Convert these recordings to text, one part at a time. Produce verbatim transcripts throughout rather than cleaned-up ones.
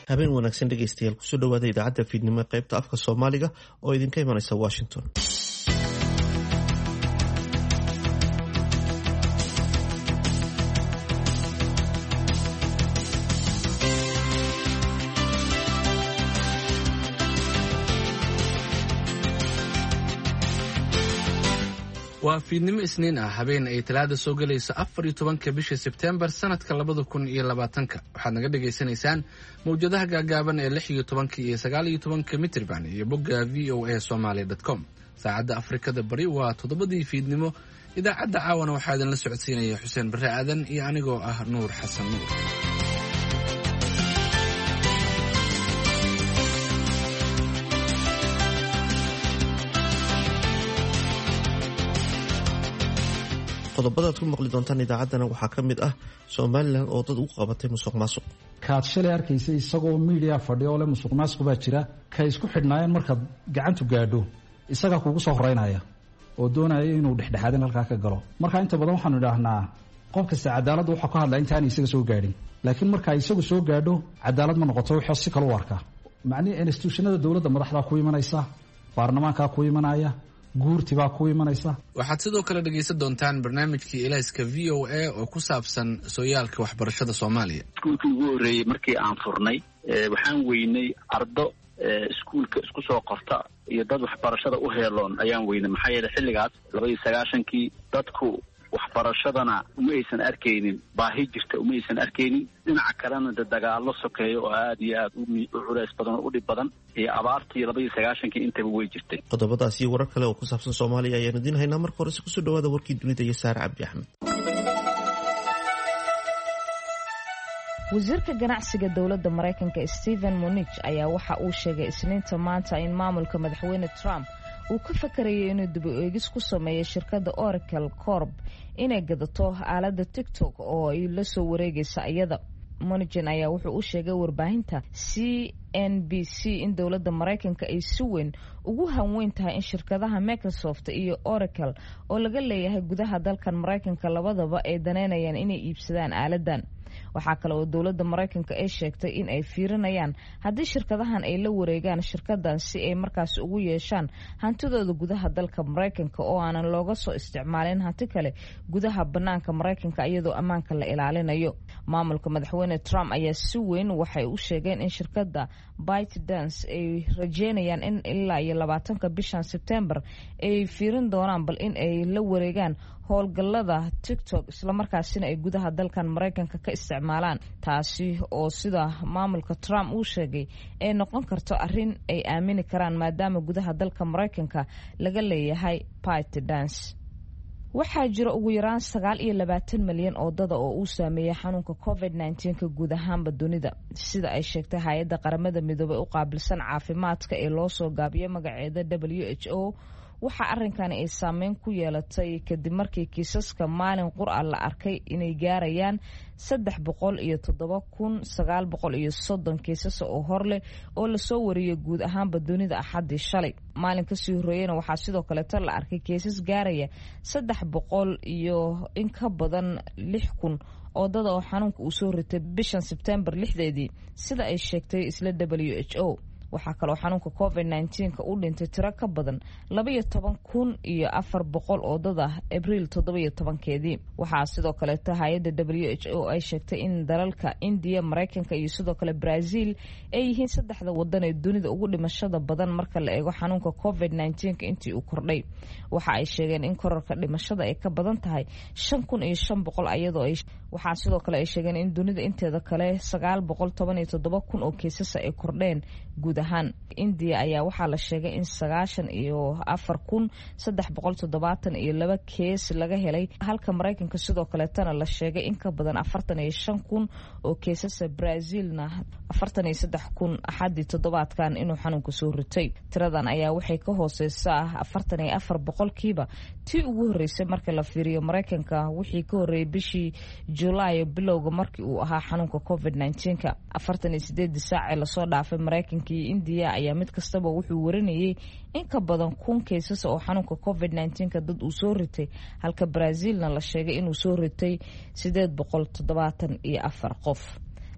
habeen wanaagsan dhegeystayaal kusoo dhawaada idaacadda fiidnimo ee qaybta afka Soomaaliga oo idinka imanaysa Washington. waa fiidnimo isniin ah habeen ay talaada soo galayso afar iyo tobanka bisha September sanadka labada kun iyo labaatanka waxaad naga dhageysanaysaan mawjadaha gaagaaban ee lix iyo tobanka iyo sagaal iyo tobanka mitirban iyo bogga v o a somali dot com. saacadda Afrikada Bari waa toddobadii fiidnimo. idaacadda caawana waxaa idinla socodsiinaya Xuseen Barre Aadan iyo anigoo ah Nuur Xasan Nuur. qodobada aad ku maqli doontaan idaacaddana waxaa ka mid ah Somaliland oo dad u qabatay musuqmaasuq. kaad shalay arkaysay isagoo media fadhiyo le musuqmaasuq baa jira ka isku xidhnaayeen marka gacantu gaadho isaga kugu soo horeynaya oo doonaya inuu dhexdhexaadin halka ka galo. marka inta badan waxaanu idhaahnaa qofka cadaaladda waxa ka hadlaa intaan isaga soo gaadhin, laakiin marka isagu soo gaadho cadaalad ma noqoto wixii si kale u arka. macni institutionada dawladda madaxda ku imanaysa, baarlamaanka ku imanaya, guurti baa ku imanaysa. waxaad sidoo kale dhegeysan doontaan barnaamijkii Ilayska V O A oo ku saabsan sooyaalka waxbarashada Soomaaliya. iskuulkii ugu horreeyay markii aan furnay waxaan weynay ardo iskuulka isku soo qorta iyo dad waxbarashada u heeloon ayaan weynay. maxaa yeelay xilligaas laba iyo sagaashankii dadku waxbarashadana uma aysan arkaynin baahi jirta, uma aysan arkaynin. dhinaca kalena de dagaallo sokeeyo oo aad iyo aad u culays badan oo u dhib badan iyo abaartii laba iyo sagaashankii intaba way jirtay. qodobadaas iyo warar kale oo ku saabsan Soomaaliya ayaanu idin haynaa. marka hore kusoo dhawaada warkii dunida iyo Saar Cabdi Axmed. wasiirka ganacsiga dowladda Mareykanka Steven Mnuchin ayaa waxa uu sheegay Isniinta maanta in maamulka madaxweyne Trump uu ka fakarayay inuu dib u eegis ku sameeyo shirkadda Oracle Corp inay gadato aaladda TikTok oo ay la soo wareegaysa iyada. Mnuchin ayaa wuxuu u sheegay warbaahinta C N B C in dowladda Mareykanka ay si weyn ugu hanweyn tahay in shirkadaha Microsoft iyo Oracle oo laga leeyahay gudaha dalkan Mareykanka labadaba ay daneynayaan inay iibsadaan aaladan. waxaa kale oo dowladda Mareykanka ay sheegtay in ay fiirinayaan haddii shirkadahan ay la wareegaan shirkadan si ay markaas ugu yeeshaan hantidooda gudaha dalka Mareykanka oo aanan looga soo isticmaalin hanti kale gudaha banaanka Mareykanka iyadoo ammaanka la ilaalinayo. maamulka madaxweyne Trump ayaa si weyn waxay u sheegeen in shirkadda ByteDance ay rajeynayaan in ilaa iyo labaatanka bishan September ay fiirin doonaan bal in ay la wareegaan howlgallada TikTok isla markaasina ay gudaha dalkan Mareykanka ka isticmaalaan. taasi oo sida maamulka Trump uu sheegay ay noqon karto arrin ay aamini karaan maadaama gudaha dalka Mareykanka laga leeyahay ByteDance. waxaa jira ugu yaraan sagaal iyo labaatan milyan oo dad oo uu saameeyay xanuunka covid nineteen ka guud ahaanba dunida, sida ay sheegtay hay'adda qaramada midoobay u qaabilsan caafimaadka ee loo soo gaabiyo magaceeda W H O. waxa arrinkan ay saameyn ku yeelatay kadib markii kiisaska maalin qura la arkay inay gaarayaan saddex boqol iyo toddoba kun sagaal boqol iyo soddon kiisas oo horleh oo la soo wariyay guud ahaanba dunida Axaddii shalay. maalin ka sii horeeyana waxaa sidoo kale tan la arkay kiisas gaaraya saddex boqol iyo in ka badan lix kun oo dad oo xanuunka uu soo ritay bishan September lixdeedii sida ay sheegtay isla W H O. waxaa kaloo xanuunka covid nineteen ka u dhintay tiro ka badan laba iyo toban kun iyo afar boqol oo dad ah Abriil toddoba iyo tobankeedii. waxaa sidoo kale hay'adda W H O ay sheegtay in dalalka India, Mareykanka iyo sidoo kale Brazil ay yihiin saddexda wadan ee dunida ugu dhimashada badan marka la eego xanuunka covid nineteen ka intii uu kordhay. waxa ay sheegeen in kororka dhimashada ay ka badan tahay shan kun iyo shan boqol iyadoo ay waxaa sidoo kale ay sheegeen in dunida inteeda kale sagaal boqol toban iyo toddoba kun oo kiisas ay kordheen guud ahaan. India ayaa waxaa la sheegay in sagaashan iyo afar kun saddex boqol toddobaatan iyo laba kees laga helay, halka Mareykanka sidoo kale tana la sheegay in ka badan afartan iyo shan kun oo keesas. Brazilna afartan iyo saddex kun Axaddii toddobaadkan inuu xanuunka soo ritay. tiradan ayaa waxay ka hooseysaa afartan iyo afar boqolkiiba tii ugu horeysay marka la fiiriyo Mareykanka wixii ka horeeyay bishii July bilowga markii uu ahaa xanuunka covid nineteen ka. afartan iyo sideed saac ee la soo dhaafay Mareykanka iyo India ayaa mid kastaba wuxuu warinayay in ka badan kun keesas oo xanuunka covid nineteen ka dad uu soo ritay, halka Brazilna la sheegay inuu soo ritay sideed boqol toddobaatan iyo afar qof.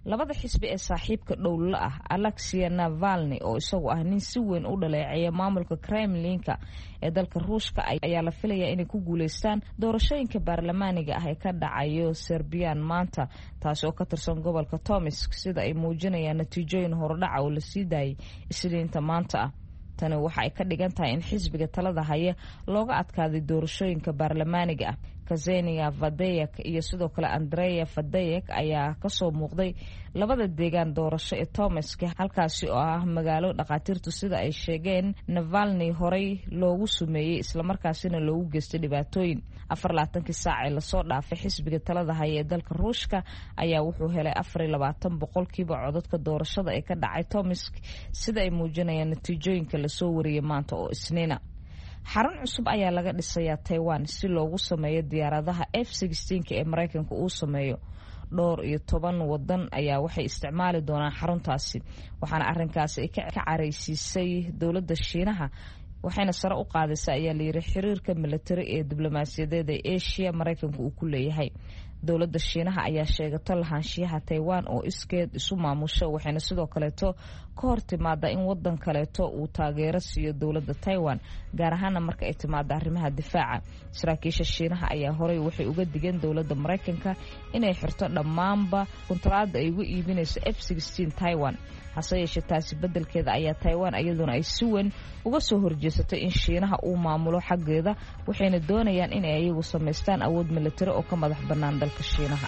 labada xisbi ee saaxiibka dhowlla ah Alexei Navalny oo isagu ah nin si weyn u dhaleeceeya maamulka Kremlinka ee dalka Ruushka ayaa la filayaa inay ku guuleystaan doorashooyinka baarlamaaniga ah ee ka dhacayo Serbian maanta taas oo ka tirsan gobolka Tomsk sida ay muujinayaan natiijooyin hordhac oo la sii daayay Isniinta maanta ah. tani waxa ay ka dhigan tahay in xisbiga talada haya looga adkaaday doorashooyinka baarlamaaniga ah. Ksenia Vadeyek iyo sidoo kale Andrea Vadeyek ayaa ka soo muuqday labada deegaan doorasho ee Tomsk halkaasi oo ah magaalo dhaqaatiirtu sida ay sheegeen Navalny horey loogu sumeeyay isla markaasina loogu geystay dhibaatooyin. afar iyo labaatan saac ee la soo dhaafay xisbiga talada haya ee dalka Ruushka ayaa wuxuu helay afar iyo labaatan boqolkiiba codadka doorashada ee ka dhacay Tomsk sida ay muujinayaan natiijooyinka la soo wariyay maanta oo Isniina. xarun cusub ayaa laga dhisayaa Taiwan si loogu sameeyo diyaaradaha F sixteen ee Mareykanka uu sameeyo. dhowr iyo toban wadan ayaa waxay isticmaali doonaan xaruntaasi waxaana arrinkaasi ay ka careysiisay dowladda Shiinaha waxayna sare u qaadaysaa ayaa la yiri xiriirka military ee diblomaasiyadeed ee Asia Mareykanka uu ku leeyahay. dowladda Shiinaha ayaa sheegatay lahaanshiyaha Taiwan oo iskeed isu maamusho waxayna sidoo kaleeto ka hor timaada in wadan kaleeto uu taageero siiyo dowladda Taiwan gaar ahaan marka ay timaado arrimaha difaaca. saraakiisha Shiinaha ayaa horey waxay uga digeen dowladda Mareykanka inay xirto dhammaanba kontraad ay ugu iibinayso F sixteen Taiwan. hase yeeshee taasi bedelkeeda ayaa Taiwan iyaduna ay si weyn uga soo horjeesatay in Shiinaha uu maamulo xaggeeda waxayna doonayaan in ay iyagu sameystaan awood military oo ka madax bannaan dalka Shiinaha.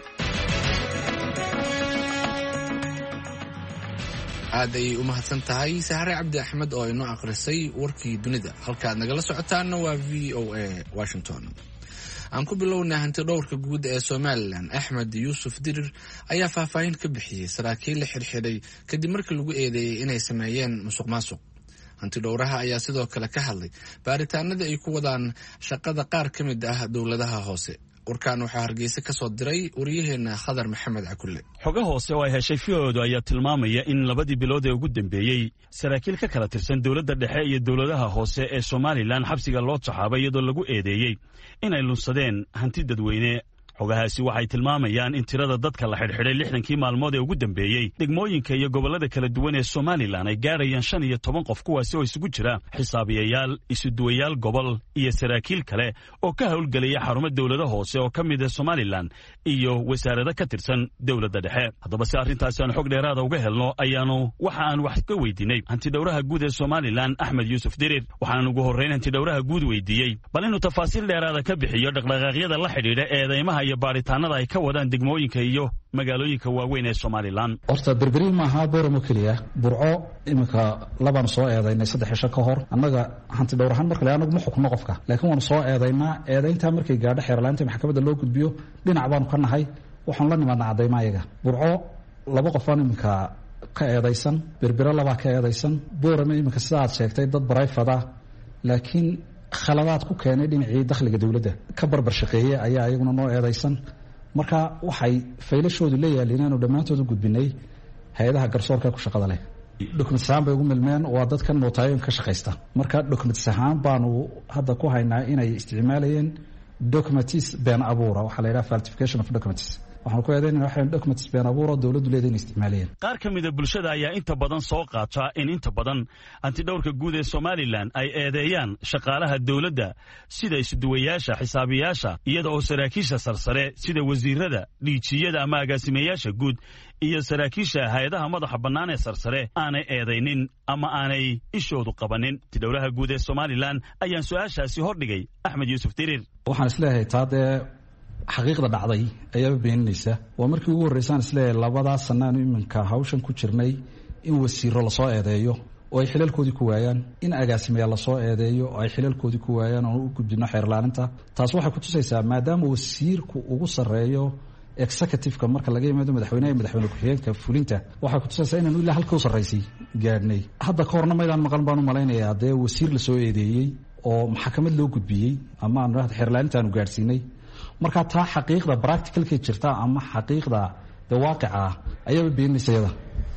aad ay u mahadsan tahay Sahare Cabdi Axmed oo inoo akhrisay warkii dunida. halkaad nagala socotaana waa V O A Washington. aan ku bilownaa hanti dhowrka guud ee Somaliland Axmed Yuusuf Dirir ayaa faahfaahin ka bixiyay saraakiil la xirxiray kadib markii lagu eedeeyay inay sameeyeen musuqmaasuq. hanti dhowraha ayaa sidoo kale ka hadlay baaritaanada ay ku wadaan shaqada qaar ka mid ah dowladaha hoose. warkaan waxaa Hargeysa ka soo diray wariyaheena Khadar Maxamed Cakulle. xogo hoose oo ay heshay V O A ayaa tilmaamaya in labadii bilood ee ugu dambeeyay saraakiil ka kala tirsan dowladda dhexe iyo dowladaha hoose ee Somaliland xabsiga loo taxaabay iyadoo lagu eedeeyay inay lunsadeen hanti dadweyne. xogahaasi waxay tilmaamayaan in tirada dadka la xidhxidhay lixdankii maalmood ee ugu dambeeyey degmooyinka iyo gobollada kala duwan ee Somaliland ay gaarayaan shan iyo toban qof kuwaasi oo isugu jira xisaabiyayaal isuduwayaal gobol iyo saraakiil kale oo ka howlgelaya xarumo dowlada hoose oo ka mid ah Somaliland iyo wasaarada ka tirsan dowladda dhexe. haddaba si arrintaasi aan xog dheeraada uga helno ayaanu waxa aan wax ka weydiinay hanti dhowraha guud ee Somaliland Axmed Yuusuf Dirir. waxaan ugu horreyn hanti dhowraha guud weydiiyey bal inuu tafaasiil dheeraada ka bixiyo dhaqdhaqaaqyada la xidhiidha eedeymaha iyo baaritaanada ay ka wadaan degmooyinka iyo magaalooyinka waaweyn ee Somaliland. horta berberi maaha booramo keliya burco iminka labaan soo eedaynay saddex cisho ka hor annaga hanti dhowr ahaan markale anagu ma xukumo qofka laakiin waanu soo eedaynaa eedayntaa markay gaadho xeerlaanta maxkamadda loo gudbiyo dhinac baanu ka nahay waxaan la nimaadnaa caddayma ayaga. burco laba qofaan iminka ka eedaysan berbero labaa ka eedaysan booramo iminka sida aad sheegtay dad barayfada laakiin khaladaad ku keenay dhinacii dakhliga dawladda ka barbar shaqeeyay ayaa ayaguna noo eedaysan. marka waxay faylashoodu leeyahay inaanu dhammaantood u gudbinay hay-adaha garsoorka ku shaqada leh. documents ahaan bay ugu milmeen waa dadkan nootaayoon ka shaqaysta. marka documents ahaan baanu hadda ku haynaa inay isticmaalayeen documents been abuura waxaa la yidhaha falsification of documents. waxaan ku eedaynaa waxaan documents been abuura dawladdu leedahay inay isticmaalayeen. qaar ka mid ah bulshada ayaa inta badan soo qaata in inta badan hanti dhowrka guud ee Somaliland ay eedeeyaan shaqaalaha dawladda sida isuduwayaasha xisaabiyaasha iyada oo saraakiisha sarsare sida wasiirada dhiijiyada ama agaasimayaasha guud iyo saraakiisha hay'adaha madaxa bannaan ee sarsare aanay eedaynin ama aanay ishoodu qabanin. hanti dhowraha guud ee Somaliland ayaan su-aashaasi hordhigay Axmed Yuusuf Dirir. waxaan isleeyahay taadee xaqiiqda dhacday ayaa beeninaysa waa markii ugu horeysaan isleeyahay labadaas sanaanu iminka hawshan ku jirnay in wasiiro la soo eedeeyo oo ay xilalkoodii ku waayaan in agaasimayaal la soo eedeeyo oo ay xilalkoodii ku waayaan oo u gudbino xeerlaaninta. taas waxay ku tusaysaa maadaama wasiirku ugu sarreeyo executive-ka marka laga yimaado madaxweynaha iyo madaxweyne ku-xigeenka fulinta waxay ku tusaysaa inaanu ilaa halka u sarraysay gaadhnay. hadda ka horna maydaan maqan baan u malaynayaa dee wasiir la soo eedeeyey oo maxkamad loo gudbiyey ama aanu dhahda xeerlaanintaanu gaadhsiinay. marka taa xaqiiqda practicalkay jirta ama xaqiiqda dee waaqica ah ayaaba beeninaysa iyada.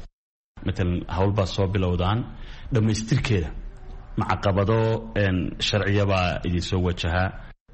matalan howlbaa soo bilowdaan dhammaystirkeeda macaqabado sharciyabaa idinsoo wajahaa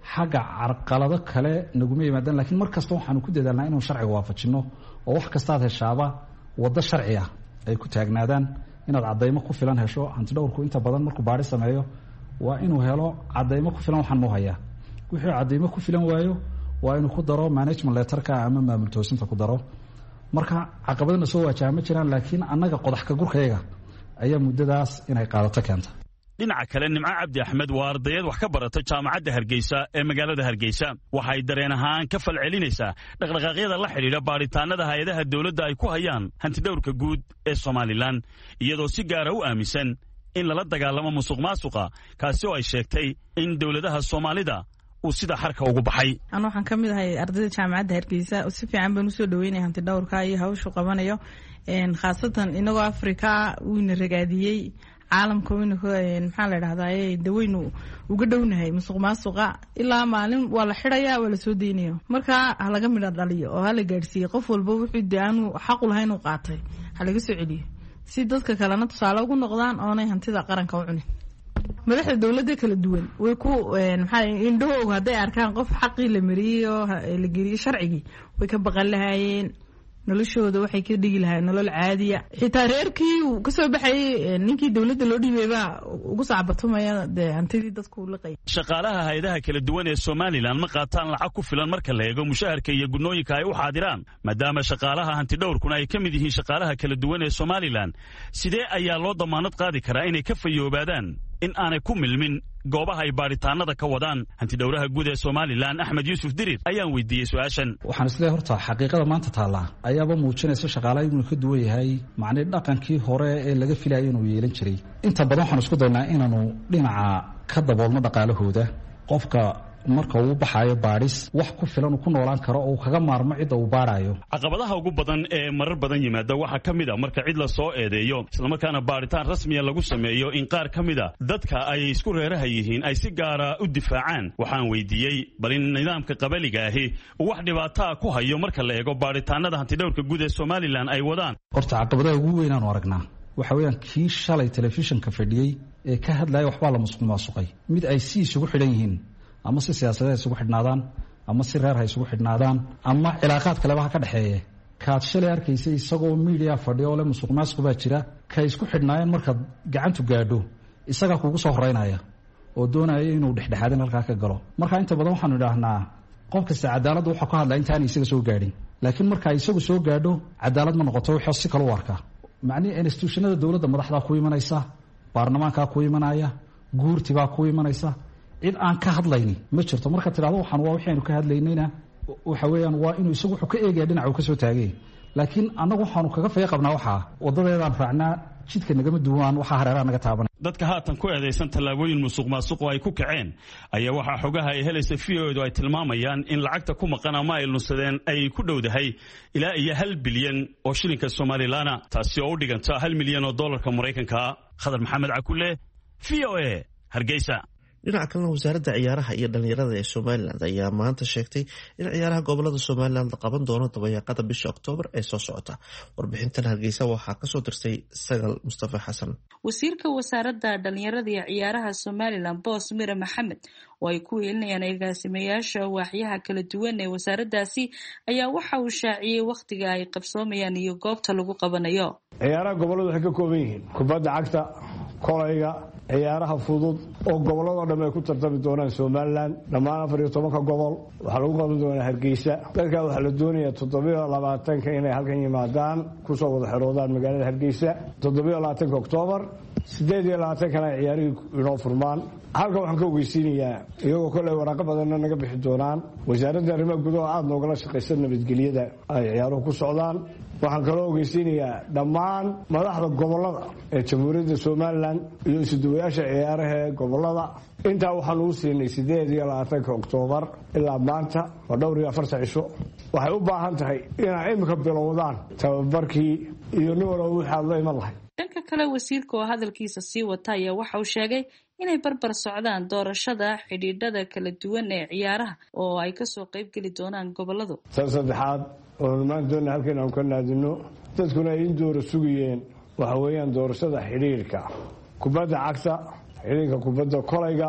xagga carqalado kale naguma yimaadaan laakiin mar kasta waxaanu ku dadaalnaa inuu sharciga waafajino oo wax kastaad heshaaba waddo sharci ah ay ku taagnaadaan inaad caddaymo ku filan hesho hantidhowrku inta badan markuu baadhi sameeyo waa inuu helo caddaymo ku filan waxaan muu hayaa wixii caddaymo ku filan waayo waa inuu ku daro management letterka ama maamul toosinta ku daro marka caqabadana soo waajaha ma jiraan laakiin annaga qodax ka gurkayaga ayaa muddadaas inay qaadato keenta dhinaca kale nimco cabdi axmed waa ardayad wax ka barata jaamacadda hargeysa ee magaalada hargeysa waxay dareen ahaan ka falcelinaysaa dhaqdhaqaaqyada la xidhiidha baadhitaanada hay-adaha dowladda ay ku hayaan hantidhowrka guud ee somalilan iyadoo si gaara u aaminsan in lala dagaalamo musuq maasuqa kaasi oo ay sheegtay in dowladaha soomaalida uu sida xarka ugu baxay ana waxaan ka mid ahay ardayda jaamacadda hargeysa si fiican baan usoo dhaweynaya hantidhowrka iyo hawshu qabanayo khaasatan inagoo afrika uuna ragaadiyey caalamka waynu maxaa la dhahdaa daweynu uga dhownahay musuq maasuqa ilaa maalin waa la xidhayaa waa la soo deynayo marka ha laga midha dhaliyo oo ha la gaadhsiiyey qof walba wuxuu de aanu xaqu lahayn u qaatay ha laga soo celiyo si dadka kalena tusaale ugu noqdaan oonay hantida qaranka u cunin madaxda dowladda kala duwan way ku maxaa indhahooga hadday arkaan qof xaqii la mariyey oo la geliyey sharcigii way ka baqan lahaayeen noloshooda waxay ka dhigi lahayd nolol caadiya xitaa reerkii uu ka soo baxayay ninkii dowladda loo dhiibay baa ugu sacbatumaya dee hantidii dadku liqay shaqaalaha hay-adaha kala duwan ee somalilan ma qaataan lacag ku filan marka la eego mushaharka iyo gudnooyinka ay u xaadiraan maadaama shaqaalaha hantidhowrkuna ay ka mid yihiin shaqaalaha kala duwan ee somalilan sidee ayaa loo damaanad qaadi karaa inay ka fayoobaadaan in aanay ku milmin goobaha ay baadhitaanada ka wadaan hantidhowraha guud ee somalilan axmed yuusuf dirir ayaan weydiiyey su-aashan waxaan isleeyahay horta xaqiiqada maanta taallaa ayaaba muujinaysa shaqaalaha inuu ka duwan yahay macnii dhaqankii hore ee laga filayay inuu yeelan jiray inta badan waxaan isku daynaa inaanu dhinaca ka daboolno dhaqaalahooda qofka marka uu baxaayo baadhis wax ku filan uu ku noolaan karo oo kaga maarmo cidda uu baadhayo caqabadaha ugu badan ee marar badan yimaada waxaa ka mid a marka cid la soo eedeeyo islamarkaana baadhitaan rasmiya lagu sameeyo in qaar ka mid a dadka ay isku reeraha yihiin ay si gaara u difaacaan waxaan weydiiyey bal in nidaamka qabaliga ahi uu wax dhibaataa ku hayo marka la eego baadhitaanada hantidhowrka guud ee somalilan ay wadaan horta caqabadaha ugu weynaanu aragnaa waxa weeyaan kii shalay telefishinka fadhiyey ee ka hadlaya waxbaa la musuq maasuqay mid ay si isugu xidhan yihiin ama si siyaasadeed isugu xidhnaadaan ama si reer ha isugu xidhnaadaan ama cilaaqaad kaleba ha ka dhexeeye kaad shalay arkaysay isagoo miidiya fadhiya oo le musuq maasuq baa jira kay isku xidhnaayeen markaad gacantu gaadho isagaa kuugu soo horeynaya oo doonaya inuu dhexdhexaadin halkaa ka galo marka inta badan waxaanu idhaahnaa qof kasta cadaaladda waxaa ka hadlaa intaanay isaga soo gaadhin laakiin markaa isagu soo gaadho cadaalad ma noqoto wuxuu si kale u arkaa macnihii institutionada dowladda madaxdaa ku imanaysa baarlamaankaa ku imanaya guurtibaa ku imanaysa cid aan ka hadlayni ma jirto marka tidhahdo waxaan waa waxaynu ka hadlaynayna waxa weeyaan waa inuu isagu wuxuu ka eegaya dhinaca uu ka soo taagay laakiin annagu waxaanu kaga faya qabnaa waxaa waddadeedaan raacnaa jidka nagama duwaan waxaa hareeraha naga taabanay dadka haatan ku eedaysan tallaabooyin musuq maasuq oo ay ku kaceen ayaa waxaa xogaha ay helaysa v o edu ay tilmaamayaan in lacagta ku maqan ama ay lunsadeen ay ku dhowdahay ilaa iyo hal bilyan oo shilinka somalilaana taasi oo u dhiganta hal milyan oo dollarka maraykanka khadar maxamed cakule v o e hargeysa dhinaca kalena wasaaradda ciyaaraha iyo dhallinyarada ee somalilan ayaa maanta sheegtay in ciyaaraha gobolada somalilan la qaban doono dabayaaqada bisha oktoobar ee soo socota warbixintan hargeysa waxaa kasoo dirtay sagal mustafa xasan wasiirka wasaaradda dhallinyarada iyo ciyaaraha somalilan boos mire maxamed oo ay ku weelinayaan agaasimayaasha waaxyaha kala duwan ee wasaaraddaasi ayaa waxa uu shaaciyey wakhtiga ay qabsoomayaan iyo goobta lagu qabanayo ciyaaraha goboladu waxay ka kooban yihiin kubadda cagta kolayga ciyaaraha fudud oo gobolladoo dhan ay ku tartami doonaan somalilan dhammaan afar iyo tobanka gobol waxaa lagu qaban doonaa hargeysa dadkaa waxaa la doonayaa toddobiyo labaatanka inay halkan yimaadaan kusoo wada xeroodaan magaalada hargeysa toddobiyo labaatanka oktoobar sideed iyo labaatankana ay ciyaarihii inoo furmaan halkan waxaan ka ogeysiinayaa iyagoo koley waraaqo badanna naga bixi doonaan wasaaradda arrimaha gudaha aada noogala shaqaysa nabadgelyada ay ciyaaruhu ku socdaan waxaan kaloo ogeysiinayaa dhammaan madaxda gobolada ee jamhuuriyadda somalilan iyo isuduwayaasha ciyaaraha ee gobolada intaa waxaan ugu siinay sideed iyo labaatanka oktoobar ilaa maanta waa dhowr iyo afartan cisho waxay u baahan tahay inay imika bilowdaan tababarkii iyo nin walba wixii aad la iman lahay dhanka kale wasiirka oo hadalkiisa sii wata ayaa waxa uu sheegay inay barbar socdaan doorashada xidhiidhada kala duwan ee ciyaaraha oo ay kasoo qayb geli doonaan goboladu tan saddexaad oonu maanta doona halkan aanu ka naadino dadkuna ay in doora sugayeen waxa weeyaan doorashada xidhiidhka kubadda cagta xidhiidhka kubadda kolayga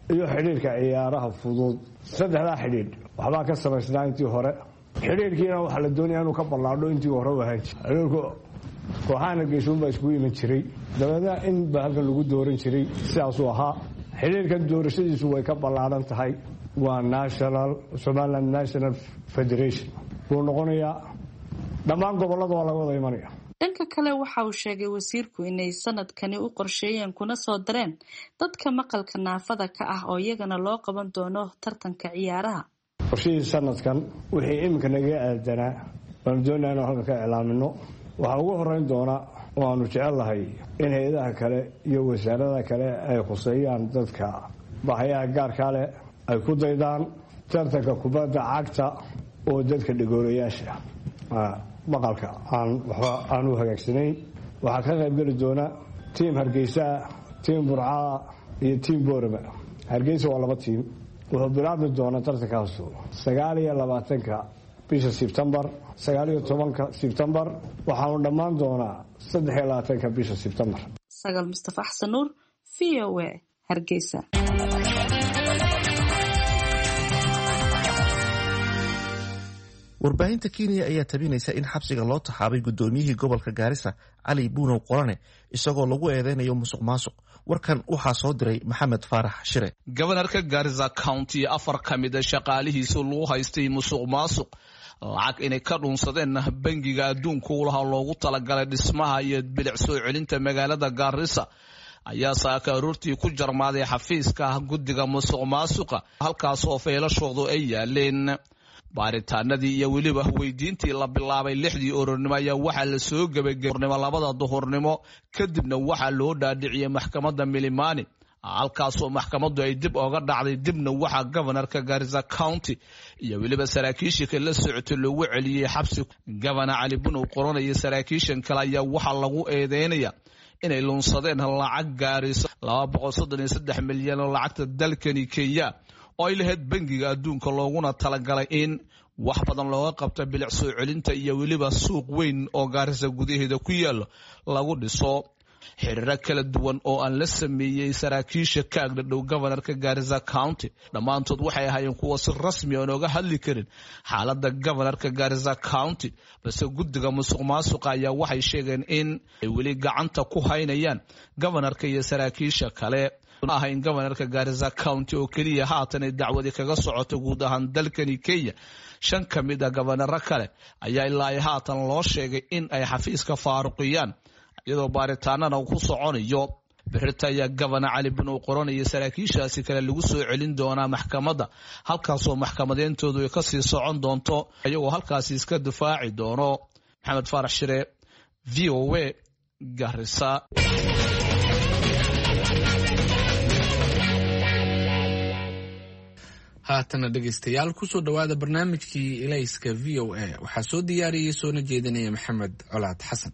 iyo xidhiirka ciyaaraha fudud saddexdaa xidhiidh waxbaa ka samaysnaa intii hore xidhiirkiina waxaa la doonaya inuu ka ballaadho intii hore u ahaan jiray xidhiirku kooxahana geesuunbaa iskugu iman jiray dabeedna in ba halkan lagu dooran jiray sidaasuu ahaa xidhiirkan doorashadiisu way ka ballaadhan tahay waa national somaliland national federation wuu noqonayaa dhammaan gobollada waa laga wada imanaya dhanka kale waxa uu sheegay wasiirku inay sanadkani u qorsheeyeen kuna soo dareen dadka maqalka naafada ka ah oo iyagana loo qaban doono tartanka ciyaaraha qorshihii sanadkan wixii iminka naga aadanaa waanu doonaa inaan halkan ka iclaamino waxaa ugu horeyn doona waanu jecellahay in hay-adaha kale iyo wasaarada kale ay khuseeyaan dadka baahayaha gaarkaa leh ay ku daydaan tartanka kubadda cagta oo dadka dhagoolayaasha maqalka aan waxba aan u hagaagsanayn waxaa ka qayb geli doona tiim hargeysaa tiim burcaa iyo tiim boorama hargeysa waa laba tiim wuxuu bilaabmi doonaa tartankaasu sagaal iyo labaatanka bisha sebtembar sagaal iyo tobanka sebtembar waxaanu dhammaan doonaa saddex iyo labaatanka bisha sebtembar sagaal mustafa xasan nuur v o a hargeysa warbaahinta kenya ayaa tabinaysa in xabsiga loo taxaabay guddoomiyihii gobolka gaarisa cali buunow qorane isagoo lagu eedeynayo musuq maasuq warkan waxaa soo diray maxamed faarax shire gobanarka gaarisa county afar ka mida shaqaalihiisa lagu haystay musuq maasuq lacag inay ka dhunsadeen bangiga adduunka u lahaa loogu talagalay dhismaha iyo bilic soo celinta magaalada gaarisa ayaa saaka aroortii ku jarmaaday xafiiska guddiga musuq maasuqa halkaasoo feelashoodu ay yaaleen baaritaanadii iyo weliba weydiintii la bilaabay lixdii ururnimo ayaa waxaa la soo gebagabeurnimo labada duhurnimo kadibna waxaa loo dhaadhiciyey maxkamadda milimani halkaasoo maxkamaddu ay dib oga dhacday dibna waxaa gobanarka Garissa County iyo weliba saraakiisha kala socotay loogu celiyey xabsi gabana Cali Bunow qoranaya saraakiishan kale ayaa waxaa lagu eedeynaya inay lunsadeen lacag gaaraysa laba boqol soddon iyo saddex milyan oo lacagta dalkani Kenya oo ay lahayd bangiga adduunka looguna talagalay in wax badan looga qabto bilic soo celinta iyo weliba suuq weyn oo Garissa gudaheeda ku yaalo lagu dhiso xiriiro kala duwan oo aan la sameeyay saraakiisha ka agdhow gobanarka Garissa County dhamaantood waxay ahaayeen kuwa si rasmi ah ooga hadli karin xaaladda gobanarka Garissa County balse guddiga musuqmaasuqa ayaa waxay sheegeen in ay weli gacanta ku haynayaan gobanarka iyo saraakiisha kale ah in gobanarka Garissa County oo kaliya haatan ay dacwadi kaga socoto guud ahaan dalkani Kenya shan kamid ah gobanarka kale ayaa ilaa haatan loo sheegay in ay xafiiska faaruqiyaan iyadoo baaritaanana ku soconayo birta ayaa gabana Cali Bunow qoranaya saraakiishaasi kale lagu soo celin doonaa maxkamadda halkaasoo maxkamadeentoodu ay ka sii socon doonto ayagoo halkaasi iska difaaci doono Maxamed Faarax Shire V O A Garissa haatana dhegeystayaal kusoo dhawaada barnaamijkii ilayska V O A waxaa soo diyaariyey soona jeedinaya Maxamed Colaad Xasan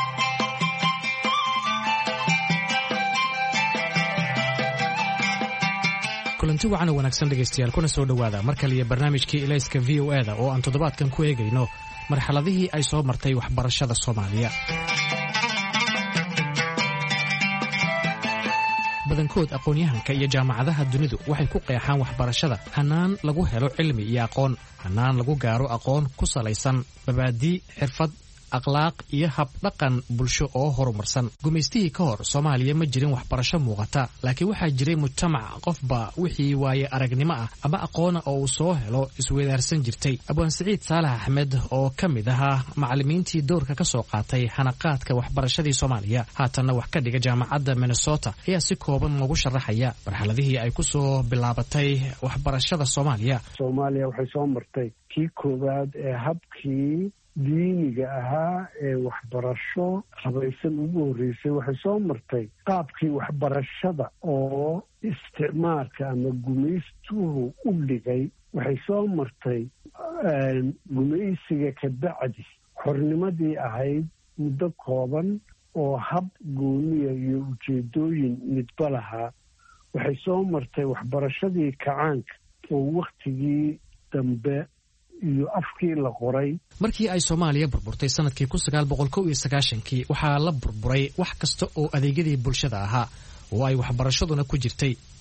kulanti wacan wanaagsan dhegaystayaal kuna soo dhawaada mar kale barnaamijkii ilayska V O A da oo aan toddobaadkan ku eegayno marxaladihii ay soo martay waxbarashada Soomaaliya. badankood aqoon-yahanka iyo jaamacadaha dunidu waxay ku qeexaan waxbarashada hanaan lagu helo cilmi iyo aqoon, hanaan lagu gaaro aqoon ku salaysan mabaadii, xirfad, akhlaaq iyo hab dhaqan bulsho oo horumarsan. gumaystihii ka hor Soomaaliya ma jirin waxbarasho muuqata, laakiin waxaa jiray mujtamac qofba wixii waaye aragnimo ah ama aqoona oo uu soo helo isweydaarsan jirtay. Abwaan Siciid Saalax Axmed oo ka mid ahaa macallimiintii doorka ka soo qaatay hanaqaadka waxbarashadii Soomaaliya haatanna wax ka dhiga jaamacadda Minnesota ayaa si kooban ugu sharaxaya marxaladihii ay ku soo bilaabatay waxbarashada Soomaaliya. Soomaaliya waxay soo martay kii koowaad ee habkii diiniga ahaa ee waxbarasho habaysan ugu horreysay. waxay soo martay qaabkii waxbarashada oo isticmaalka ama gumaystuhu u dhigay. waxay soo martay gumaysiga ka bacdi xornimadii ahayd muddo kooban oo hab gooniya iyo ujeedooyin midba lahaa. waxay soo martay waxbarashadii kacaanka oo wakhtigii dambe iyo afkii la qoray. markii ay Soomaaliya burburtay sanadkii kun sagaal boqol kow iyo sagaashan-kii waxaa la burburay wax kasta oo adeegyadii bulshada ahaa oo ay waxbarashaduna ku jirtay.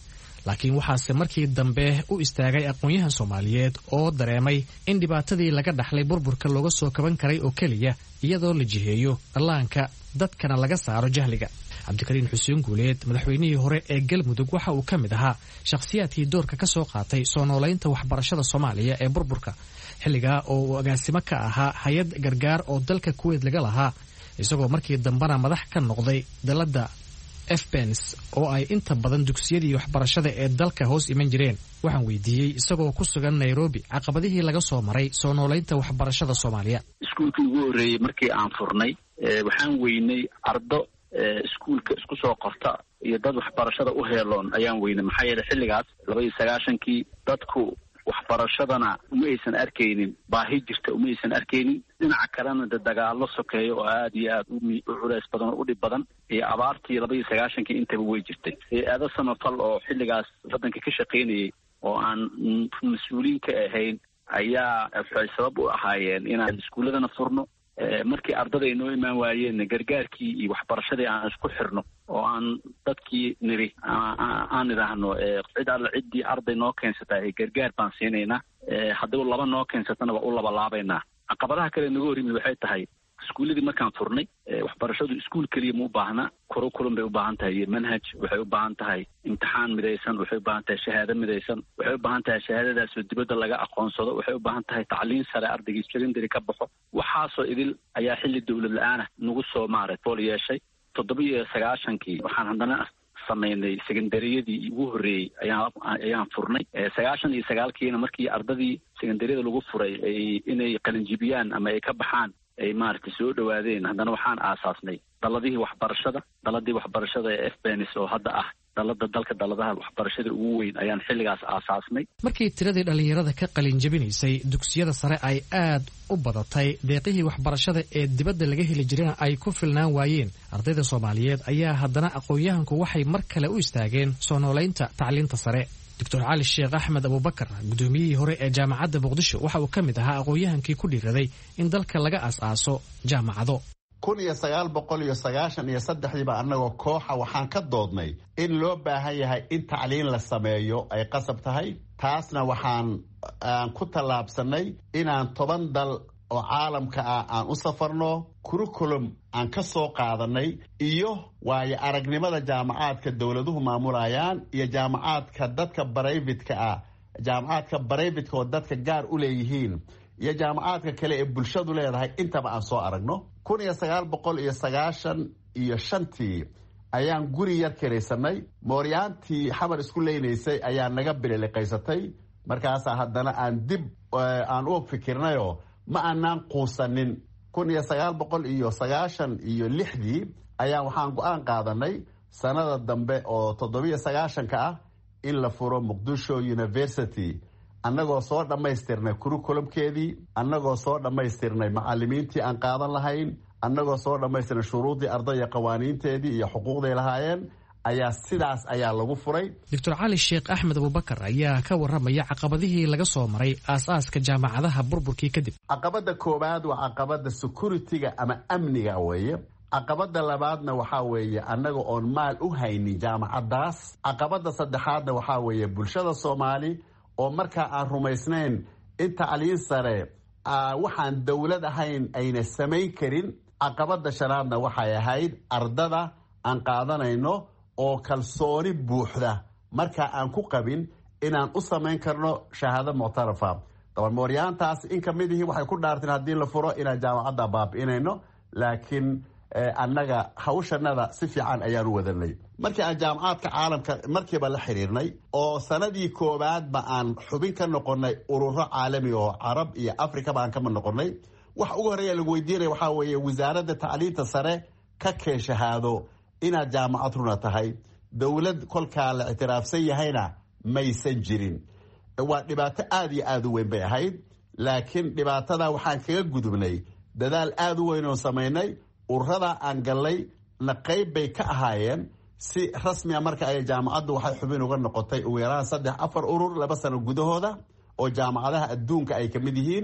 laakiin waxaase markii dambe u istaagay aqoon-yahan soomaaliyeed oo dareemay in dhibaatadii laga dhaxlay burburka looga soo kaban karay oo keliya iyadoo la jiheeyo dhallaanka dadkana laga saaro jahliga. cabdikariin xuseen guuleed madaxweynihii hore ee galmudug waxa uu ka mid ahaa shakhsiyaadkii doorka ka soo qaatay soo noolaynta waxbarashada soomaaliya ee burburka xilligaa oo uu agaasimo ka ahaa hay-ad gargaar oo dalka kuweyt laga lahaa, isagoo markii dambena madax ka noqday dalladda efbens oo ay inta badan dugsiyadii waxbarashada ee dalka hoos iman jireen. waxaan weydiiyey isagoo ku sugan nairobi caqabadihii laga soo maray soo noolaynta waxbarashada soomaaliya. iskuulkii ugu horreeyey markii aan furnay waxaan weynay ardo iskuulka isku soo qorta iyo dad waxbarashada u heeloon ayaan weynay. maxaa yeelay xilligaas laba iyo sagaashankii dadku waxbarashadana uma aysan arkaynin baahi jirta, uma aysan arkaynin dhinaca kalena de dagaalo sokeeyo oo aad iyo aad u culays badan oo u dhib badan iyo abaartii laba iyo sagaashankii intaba way jirtay. hay-ado samafal oo xilligaas waddanka ka shaqaynayay oo aan mas-uuliin ka ahayn ayaa waxay sabab u ahaayeen inaan iskuulladana furno. markii ardada ay noo imaan waayeen gargaarkii iyo waxbarashadii aan isku xirno oo aan dadkii niri aan idhaahno cid alla ciddii arday noo keensata gargaar baan siinaynaa, haddii laba noo keensatana waa u labalaabaynaa. caqabadaha kale naga hor yimid waxay tahay iskuulladii markaan furnay waxbarashadu iskuul keliya ma u baahna, kurukulum bay u baahan tahay iyo manhaj, waxay u baahan tahay imtixaan midaysan, waxay u baahan tahay shahaado midaysan, waxay u baahan tahay shahaadadaasoo dibadda laga aqoonsado, waxay u baahan tahay tacliin sare ardaygii secondary ka baxo. waxaasoo idil ayaa xilli dawlad la-aana nagu soo maaray fool yeeshay. toddoba iyo sagaashankii waxaan haddana samaynay secondaryadii ugu horreeyey ayaan ayaan furnay. sagaashan iyo sagaalkiina markii ardadii secondaryada lagu furay ay inay qalinjibiyaan ama ay ka baxaan ay maaragtay soo dhawaadeen, haddana waxaan aasaasnay daladihii waxbarashada daladii waxbarashada ee efbens oo hadda ah dalada dalka daladaha waxbarashada ugu weyn ayaan xilligaas aasaasnay. markii tiradii dhallinyarada ka qalin jabinaysay dugsiyada sare ay aad u badatay, deeqihii waxbarashada ee dibadda laga heli jirana ay ku filnaan waayeen ardayda soomaaliyeed, ayaa haddana aqoon-yahanku waxay mar kale u istaageen soo noolaynta tacliinta sare. doctor cali sheekh axmed abubakar guddoomiyihii hore ee jaamacadda muqdisho waxa uu ka mid ahaa aqoon-yahankii ku dhiiraday in dalka laga as-aaso jaamacado. kun iyo sagaal boqol iyo sagaashan iyo saddexdiiba annagoo kooxa waxaan ka doodnay in loo baahan yahay in tacliin la sameeyo ay qasab tahay. taasna waxaan aan ku tallaabsanay inaan toban dal oo caalamka ah aan u safarno, curriculum aan ka soo qaadanay iyo waayo aragnimada jaamacaadka dowladuhu maamulayaan iyo jaamacaadka dadka brayvatka ah jaamacaadka brayvatka oo dadka gaar u leeyihiin iyo jaamacaadka kale ee bulshadu leedahay intaba aan soo aragno. kun iyo sagaal boqol iyo sagaashan iyo shantii ayaan guri yar kiraysanay. mooryaantii xamar isku leynaysay ayaa naga bililiqaysatay. markaasaa haddana aan dib aan u fikirnayoo ma aanaan quusanin. kun iyo sagaal boqol iyo sagaashan iyo lixdii ayaa waxaan go-aan qaadanay sanada dambe oo toddobiyo sagaashanka ah in la furo muqdisho university, annagoo soo dhammaystirnay curriculumkeedii, annagoo soo dhammaystirnay macalimiintii aan qaadan lahayn, annagoo soo dhammaystirnay shuruudii ardaya qawaaniinteedii iyo xuquuqday lahaayeen, ayaa sidaas ayaa lagu furay. doctor cali sheekh axmed abubakar ayaa ka warramaya caqabadihii laga soo maray aas-aaska jaamacadaha burburkii kadib. caqabada koowaad waa caqabada security-ga ama amniga weeye. caqabada labaadna waxaa weeye annaga oon maal u haynin jaamacadaas. caqabada saddexaadna waxaa weeye bulshada soomaali oo markaa aan rumaysnayn in tacliin sare waxaan dowlad ahayn ayna samayn karin. caqabada shanaadna waxay ahayd ardada aan qaadanayno oo kalsooni buuxda markaa aan ku qabin inaan u samayn karno shahaado muctarafa. daban mooryaantaas in ka mid ihii waxay ku dhaarteen haddii la furo inaan jaamacadda baabi'inayno, laakiin annaga hawshanada si fiican ayaan u wadanay. markii aan jaamacaadka caalamka markiiba la xiriirnay oo sanadii koowaadba aan xubin ka noqonay ururo caalami oo carab iyo afrika baan kama noqonay, wax ugu horreeya lagu weydiinaya waxaa weeye wasaaradda tacliinta sare ka keen shahaado inaad jaamacad runa tahay. dowlad kolkaa la ictiraafsan yahayna maysan jirin. waa dhibaato aad iyo aad u weyn bay ahayd, laakiin dhibaatada waxaan kaga gudubnay dadaal aad u weyn oo samaynay. ururada aan gallay na qayb bay ka ahaayeen si rasmiya. marka ay jaamacaddu waxay xubin uga noqotay ugu yaraan saddex afar urur laba sano gudahooda oo jaamacadaha adduunka ay ka mid yihiin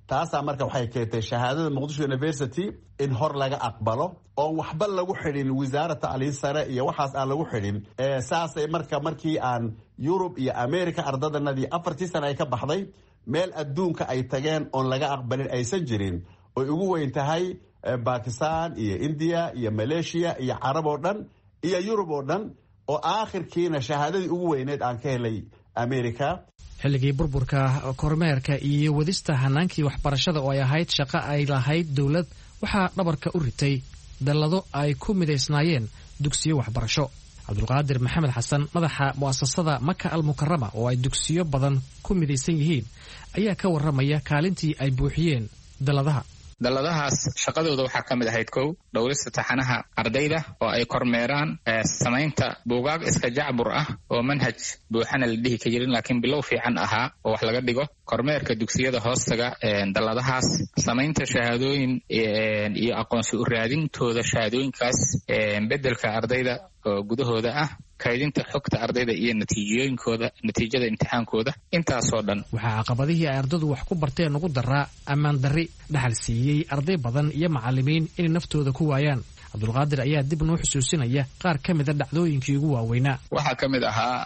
taasaa marka waxay keentay shahaadada muqdisho university in hor laga aqbalo oon waxba lagu xidhin wasaarad tacliin sare iyo waxaas aan lagu xidhin saasay marka markii aan yurub iyo america ardadanadii afartii sana ay ka baxday meel adduunka ay tageen oon laga aqbalin aysan jirin oy ugu weyn tahay bakistan iyo indiya iyo malaysia iyo carab oo dhan iyo yurub oo dhan oo aakhirkiina shahaadadii ugu weyneed aan ka helay america. xilligii burburka kormeerka iyo wadista hanaankii waxbarashada oo ay ahayd shaqo ay lahayd dowlad waxaa dhabarka u ritay dallado ay ku midaysnaayeen dugsiyo waxbarasho. cabdulqaadir maxamed xasan madaxa mu'asasada maka almukarama oo ay dugsiyo badan ku midaysan yihiin ayaa ka warramaya kaalintii ay buuxiyeen dalladaha. dalladahaas shaqadooda waxaa ka mid ahayd kow dhowrista taxanaha ardayda oo ay kormeeraan samaynta buugaag iska jacbur ah oo manhaj buuxana la dhihi ka jirin laakiin bilow fiican ahaa oo wax laga dhigo, kormeerka dugsiyada hoostaga dalladahaas, samaynta shahaadooyin iyo aqoonsi u raadintooda shahaadooyinkaas, beddelka ardayda oo gudahooda ah, kaydinta xogta ardayda iyo natiijooyinkooda natiijada imtixaankooda. intaasoo dhan waxaa caqabadihii ay ardadu wax ku barteen ugu daraa ammaan darri dhaxal siiyey arday badan iyo macallimiin inay naftooda ku waayaan. cabdulqaadir ayaa dib noo xusuusinaya qaar ka mida dhacdooyinkii ugu waaweynaa. waxaa ka mid ahaa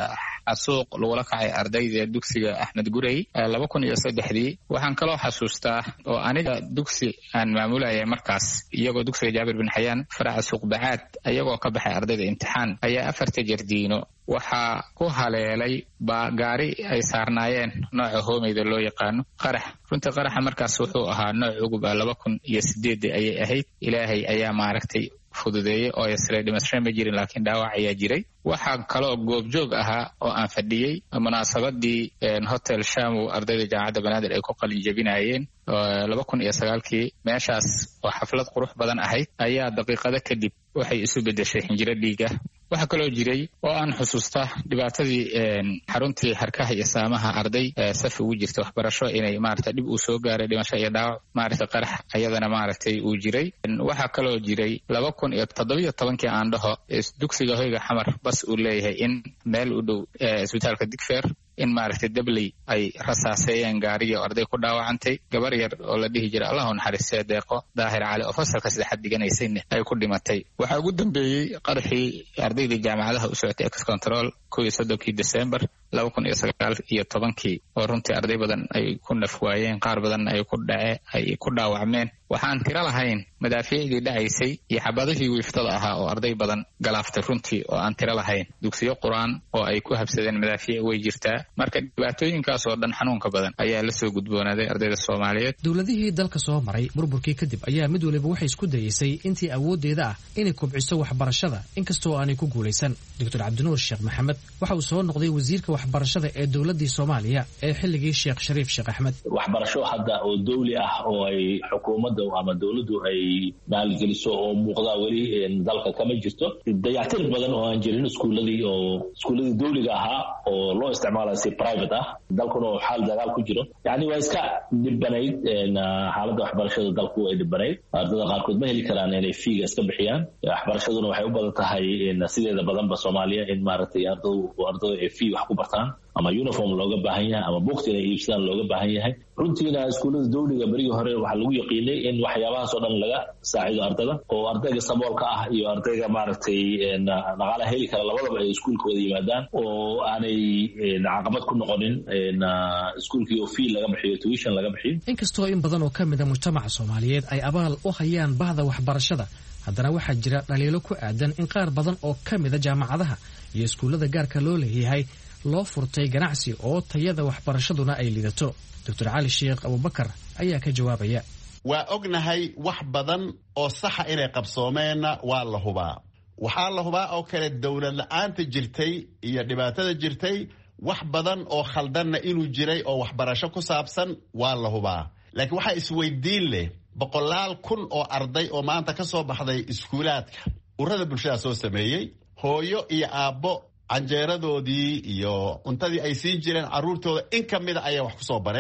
xasuuq lagula kacay ardayda dugsiga axmed gurey laba kun iyo saddexdii. waxaan kaloo xasuustaa oo aniga dugsi aan maamulayay markaas iyagoo dugsiga jaabir bin xayaan faraca suuqbacaad ayagoo ka baxay ardayda imtixaan ayaa afarta jardiino waxaa ku haleelay baa gaari ay saarnaayeen nooca hoomeyda loo yaqaano qarax. runtii qaraxa markaas wuxuu ahaa nooc cugub ah laba kun iyo sideedii ayay ahayd. ilaahay ayaa maaragtay fududeeyey oo yasray dhimasho ma jirin laakiin dhaawac ayaa jiray. waxaa kaloo goobjoog ahaa oo aan fadhiyey munaasabadii hotel shamow ardayda jaamacadda banaadir ay ku qalin jebinayeen laba kun iyo sagaalkii. meeshaas oo xaflad qurux badan ahayd ayaa daqiiqado kadib waxay isu beddeshay xinjiro dhiiga. waxaa kaloo jiray oo aan xusuusta dhibaatadii xaruntii harkaha iyo saamaha arday saf ugu jirta waxbarasho inay maaragta dhib uu soo gaaray dhimasho iyo dhaawac maaragta qarax ayadana maaragtay uu jiray. waxaa kaloo jiray laba kun iyo toddobiyo tobankii aan dhaho dugsiga hoyga xamar bas uu leeyahay in meel u dhow isbitaalka digfeer in maaragtay dabley ay rasaaseeyeen gaariga oo arday ku dhaawacantay. gabar yar oo la dhihi jiray allahu naxariistee deeqo daahir cali oo fasalka saddexaad dhiganaysayna ay ku dhimatay. waxaa ugu dambeeyey qaraxii ardaydii jaamacadaha u socotay ex control kow iyo soddonkii december laba kun iyo sagaal iyo tobankii oo runtii arday badan ay ku naf waayeen, qaar badan ay ku dhace ay ku dhaawacmeen. waxaan tiro lahayn madaafiicdii dhacaysay iyo xabadihii wiiftada ahaa oo arday badan galaaftay runtii oo aan tiro lahayn. dugsiyo qur-aan oo ay ku habsadeen madaafiic way jirtaa. marka dhibaatooyinkaas oo dhan xanuunka badan ayaa la soo gudboonaaday ardayda soomaaliyeed. dowladihii dalka soo maray burburkii kadib ayaa mid waliba waxay isku dayeysay intii awooddeeda ah inay kobciso waxbarashada inkastoo aanay ku guulaysan. doctor cabdinuur sheekh maxamed waxa uu soo noqday wasiirka waxbarashada ee dowladii soomaaliya ee xilligii sheekh shariif sheekh axmed. waxbarasho hadda oo dawli ah oo ay xukuumadda ama dowladdu ay maalgeliso oo muuqda weli dalka kama jirto. dayactir badan oo aan jirin iskuuladii oo iskuuladii dawliga ahaa oo loo isticmaalayo si private ah dalkuna oo xaal dagaal ku jiro. yacni waa iska dhibanayd xaaladda waxbarashada dalku ay dhibanayd. ardada qaarkood ma heli karaan inay fiiga iska bixiyaan. waxbarashaduna waxay u badan tahay sideeda badanba soomaaliya in maaragtay ardadu ardadu ay fii wax ku bartaan ama uniform looga baahan yahay ama buugta inay iibsadaan looga baahan yahay. runtiina iskuullada dawliga berigii hore waxaa lagu yaqiinay in waxyaabahaas oo dhan laga saacido ardada oo ardayga saboolka ah iyo ardayga maaragtay dhaqaalaha heli kara labadaba ay iskuulka wada yimaadaan oo aanay caqabad ku noqonin iskuulkii oo fii laga bixiyo tuition laga bixiyo. inkastoo in badan oo ka mida mujtamaca soomaaliyeed ay abaal u hayaan bahda waxbarashada, haddana waxaa jira dhaliilo ku aadan in qaar badan oo ka mida jaamacadaha iyo iskuullada gaarka loo leeyahay loo furtay ganacsi oo tayada waxbarashaduna ay lidato. doctor cali sheekh abubakar ayaa ka jawaabaya. waa ognahay wax badan oo saxa inay qabsoomeenna waa la hubaa. waxaa la hubaa oo kale dowlad la-aanta jirtay iyo dhibaatada jirtay wax badan oo khaldanna inuu jiray oo waxbarasho ku saabsan waa la hubaa. laakiin waxaa isweydiin leh boqolaal kun oo arday oo maanta ka soo baxday iskuulaadka ururada bulshada soo sameeyey, hooyo iyo aabbo canjeeradoodii iyo cuntadii ay siin jireen carruurtooda in ka mida ayay wax ku soo bareen.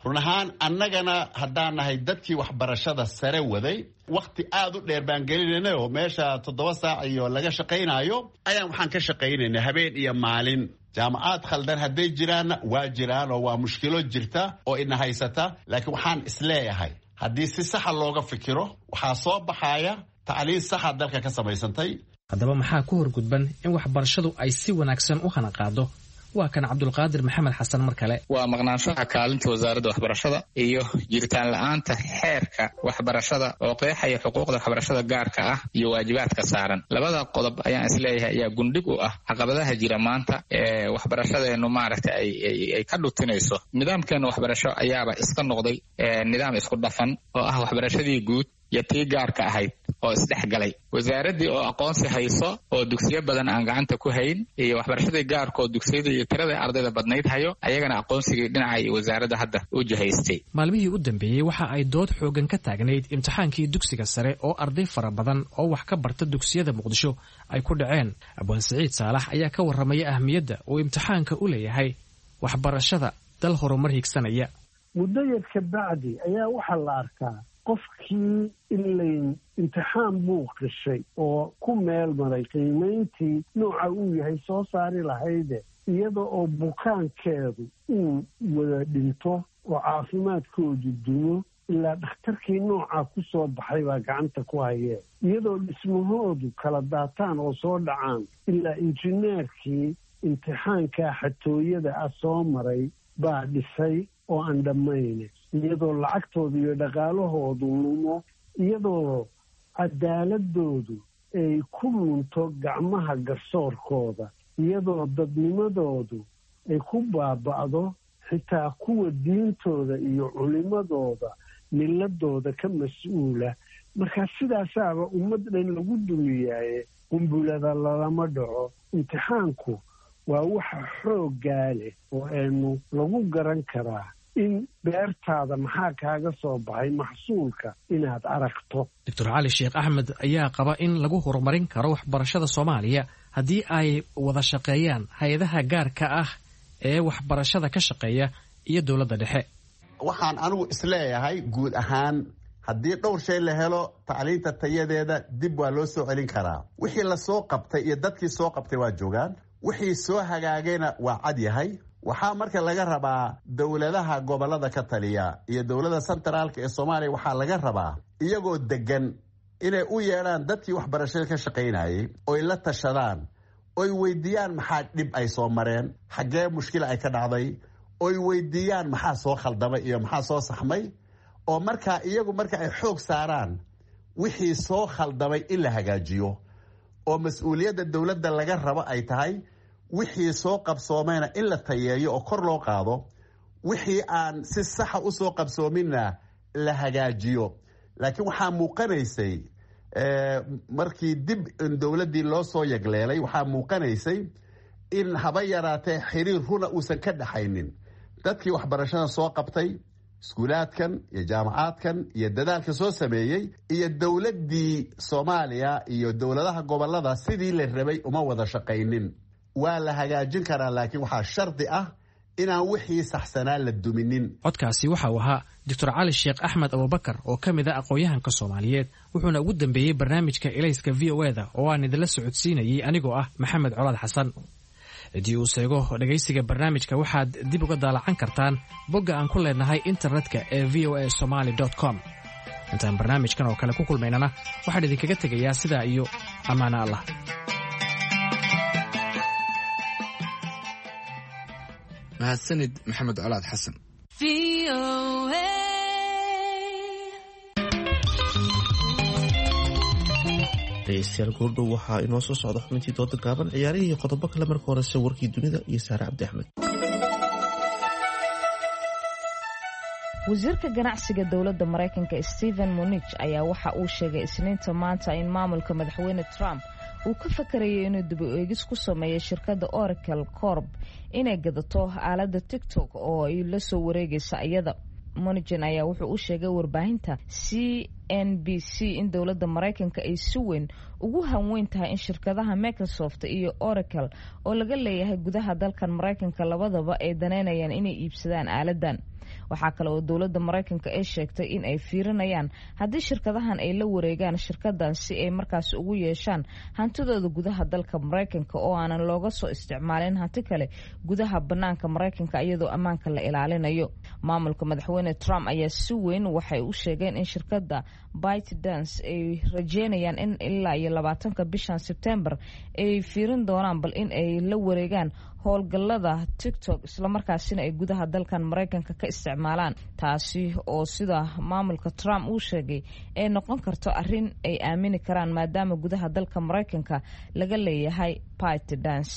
run ahaan annagana haddaan nahay dadkii waxbarashada sare waday wakhti aad u dheer baan gelinayna oo meesha toddoba saac iyo laga shaqaynaayo ayaan waxaan ka shaqaynayna habeen iyo maalin jaamacaad khaldan hadday jiraanna waa jiraan oo waa mushkilo jirta oo ina haysata laakiin waxaan isleeyahay haddii si saxa looga fikiro waxaa soo baxaya tacliin saxa dalka ka samaysantay. haddaba maxaa ku horgudban in waxbarashadu ay si wanaagsan u hana qaado? waa kan cabdulqaadir maxamed xasan mar kale. waa maqnaanshaha kaalinta wasaaradda waxbarashada iyo jiritaan la-aanta xeerka waxbarashada oo qeexaya xuquuqda waxbarashada gaarka ah iyo waajibaadka saaran. labada qodob ayaan isleeyahay ayaa gundhig u ah caqabadaha jira maanta ee waxbarashadeenu maaragtay ay ka dhutinayso. nidaamkeena waxbarasho ayaaba iska noqday nidaam isku dhafan oo ah waxbarashadii guud iyo tii gaarka ahayd oo isdhexgalay. wasaaraddii oo aqoonsi hayso oo dugsiyo badan aan gacanta ku hayn iyo waxbarashadii gaarka oo dugsiyada iyo tirada ardayda badnayd hayo ayagana aqoonsigii dhinacay wasaaradda hadda u jihaystay. maalmihii u dambeeyey waxa ay dood xoogan ka taagnayd imtixaankii dugsiga sare oo arday fara badan oo wax ka barta dugsiyada muqdisho ay ku dhaceen. abwaan siciid saalax ayaa ka warramaya ahmiyadda uu imtixaanka u leeyahay waxbarashada dal horumar higsanaya. muddo yar ka bacdi ayaa waxaa la arkaa qofkii ilayn imtixaan buu qishay oo ku meel maray qiimayntii nooca uu yahay soo saari lahayde iyada oo bukaankeedu uu wada dhinto oo caafimaadkoodu dumo ilaa dhakhtarkii noocaa ku soo baxay baa gacanta ku hayee iyadoo dhismahoodu kala daataan oo soo dhacaan ilaa injineerkii imtixaankaa xatooyada ah soo maray baa dhisay oo aan dhammayne iyadoo lacagtooda iyo dhaqaalahoodu lumo iyadoo cadaaladoodu ay ku lunto gacmaha garsoorkooda iyadoo dadnimadoodu ay ku baaba'do xitaa kuwa diintooda iyo culimadooda miladooda ka mas-uula. markaa sidaasaaba ummad dhan lagu dumiyaaye qumbulada lalama dhaco. imtixaanku waa waxa xooggaa leh oo aynu lagu garan karaa in beertaada maxaa kaaga soo baxay maxsuulka inaad aragto. doctor cali sheekh axmed ayaa qaba in lagu horumarin karo waxbarashada soomaaliya haddii ay wada shaqeeyaan hay-adaha gaarka ah ee waxbarashada ka shaqeeya iyo dowladda dhexe. waxaan anigu isleeyahay guud ahaan haddii dhowr shay la helo tacliinta tayadeeda dib waa loo soo celin karaa. wixii la soo qabtay iyo dadkii soo qabtay waa joogaan, wixii soo hagaagayna waa cad yahay. waxaa marka laga rabaa dowladaha gobolada ka taliya iyo dowladda sentraalka ee soomaaliya waxaa laga rabaa iyagoo degan inay u yeedhaan dadkii waxbarashada ka shaqaynayay oy la tashadaan oy weydiiyaan maxaa dhib ay soo mareen, xaggee mushkila ay ka dhacday, oy weydiiyaan maxaa soo khaldamay iyo maxaa soo saxmay, oo markaa iyagu marka ay xoog saaraan wixii soo khaldamay in la hagaajiyo oo mas-uuliyadda dowladda laga rabo ay tahay wixii soo qabsoomayna in la tayeeyo oo kor loo qaado, wixii aan si saxa u soo qabsoominna la hagaajiyo. laakiin waxaa muuqanaysay markii dib in dowladdii loo soo yagleelay waxaa muuqanaysay in haba yaraatee xiriir runa uusan ka dhaxaynin dadkii waxbarashada soo qabtay iskuulaadkan iyo jaamacaadkan iyo dadaalka soo sameeyey iyo dowladdii soomaaliya iyo dowladaha gobolada sidii la rabay uma wada shaqaynin. waa la hagaajin karaa laakiin waxaa shardi ah inaan wixii saxsanaa la duminin. codkaasi waxa uu ahaa doctor cali sheekh axmed abubakar oo ka mid a aqoon-yahanka soomaaliyeed wuxuuna ugu dambeeyey barnaamijka elayska v o eda oo aan idinla socodsiinayay anigoo ah maxamed colaad xasan. haddii uu seego dhegaysiga barnaamijka waxaad dib uga daalacan kartaan bogga aan ku leenahay internetka ee v o a somaly com. intaan barnaamijkan oo kale ku kulmaynana waxaan idinkaga tegayaa sidaa iyo ammaano allah. mahadsanid maxamed colaad xasan. dhegeystayaal goordhow waxaa inoo soo socda xubintii dooda gaaban ciyaarihii iyo qodobo kale marka horese warkii dunida iyo saare cabdi axmed. wasiirka ganacsiga dowladda maraykanka stephen munich ayaa waxa uu sheegay isniinta maanta in maamulka madaxweyne trump uu ka fakarayay inuu dib u eegis ku sameeyo shirkadda oracle corp inay gadato aaladda tiktok oo ay la soo wareegaysa iyada. monigin ayaa wuxuu u sheegay warbaahinta c n b c in dowladda maraykanka ay si weyn ugu hanweyn tahay in shirkadaha microsoft iyo oracle oo laga leeyahay gudaha dalkan maraykanka labadaba ay daneynayaan inay iibsadaan aaladan. waxaa kale oo dowladda maraykanka ay sheegtay in ay fiirinayaan haddii shirkadahan ay la wareegaan shirkadan si ay markaasi ugu yeeshaan hantidooda gudaha dalka maraykanka oo aanan looga soo isticmaalin hanti kale gudaha banaanka maraykanka iyadoo ammaanka la ilaalinayo. maamulka madaxweyne Trump ayaa si weyn waxay u sheegeen in shirkada ByteDance ay rajeynayaan in ilaa iyo labaatanka bishan September ay fiirin doonaan bal in ay la wareegaan howlgallada TikTok islamarkaasina ay gudaha dalkan maraykanka ka isticmaalaan, taasi oo sida maamulka Trump uu sheegay ay noqon karto arrin ay aamini karaan maadaama gudaha dalka maraykanka laga leeyahay ByteDance.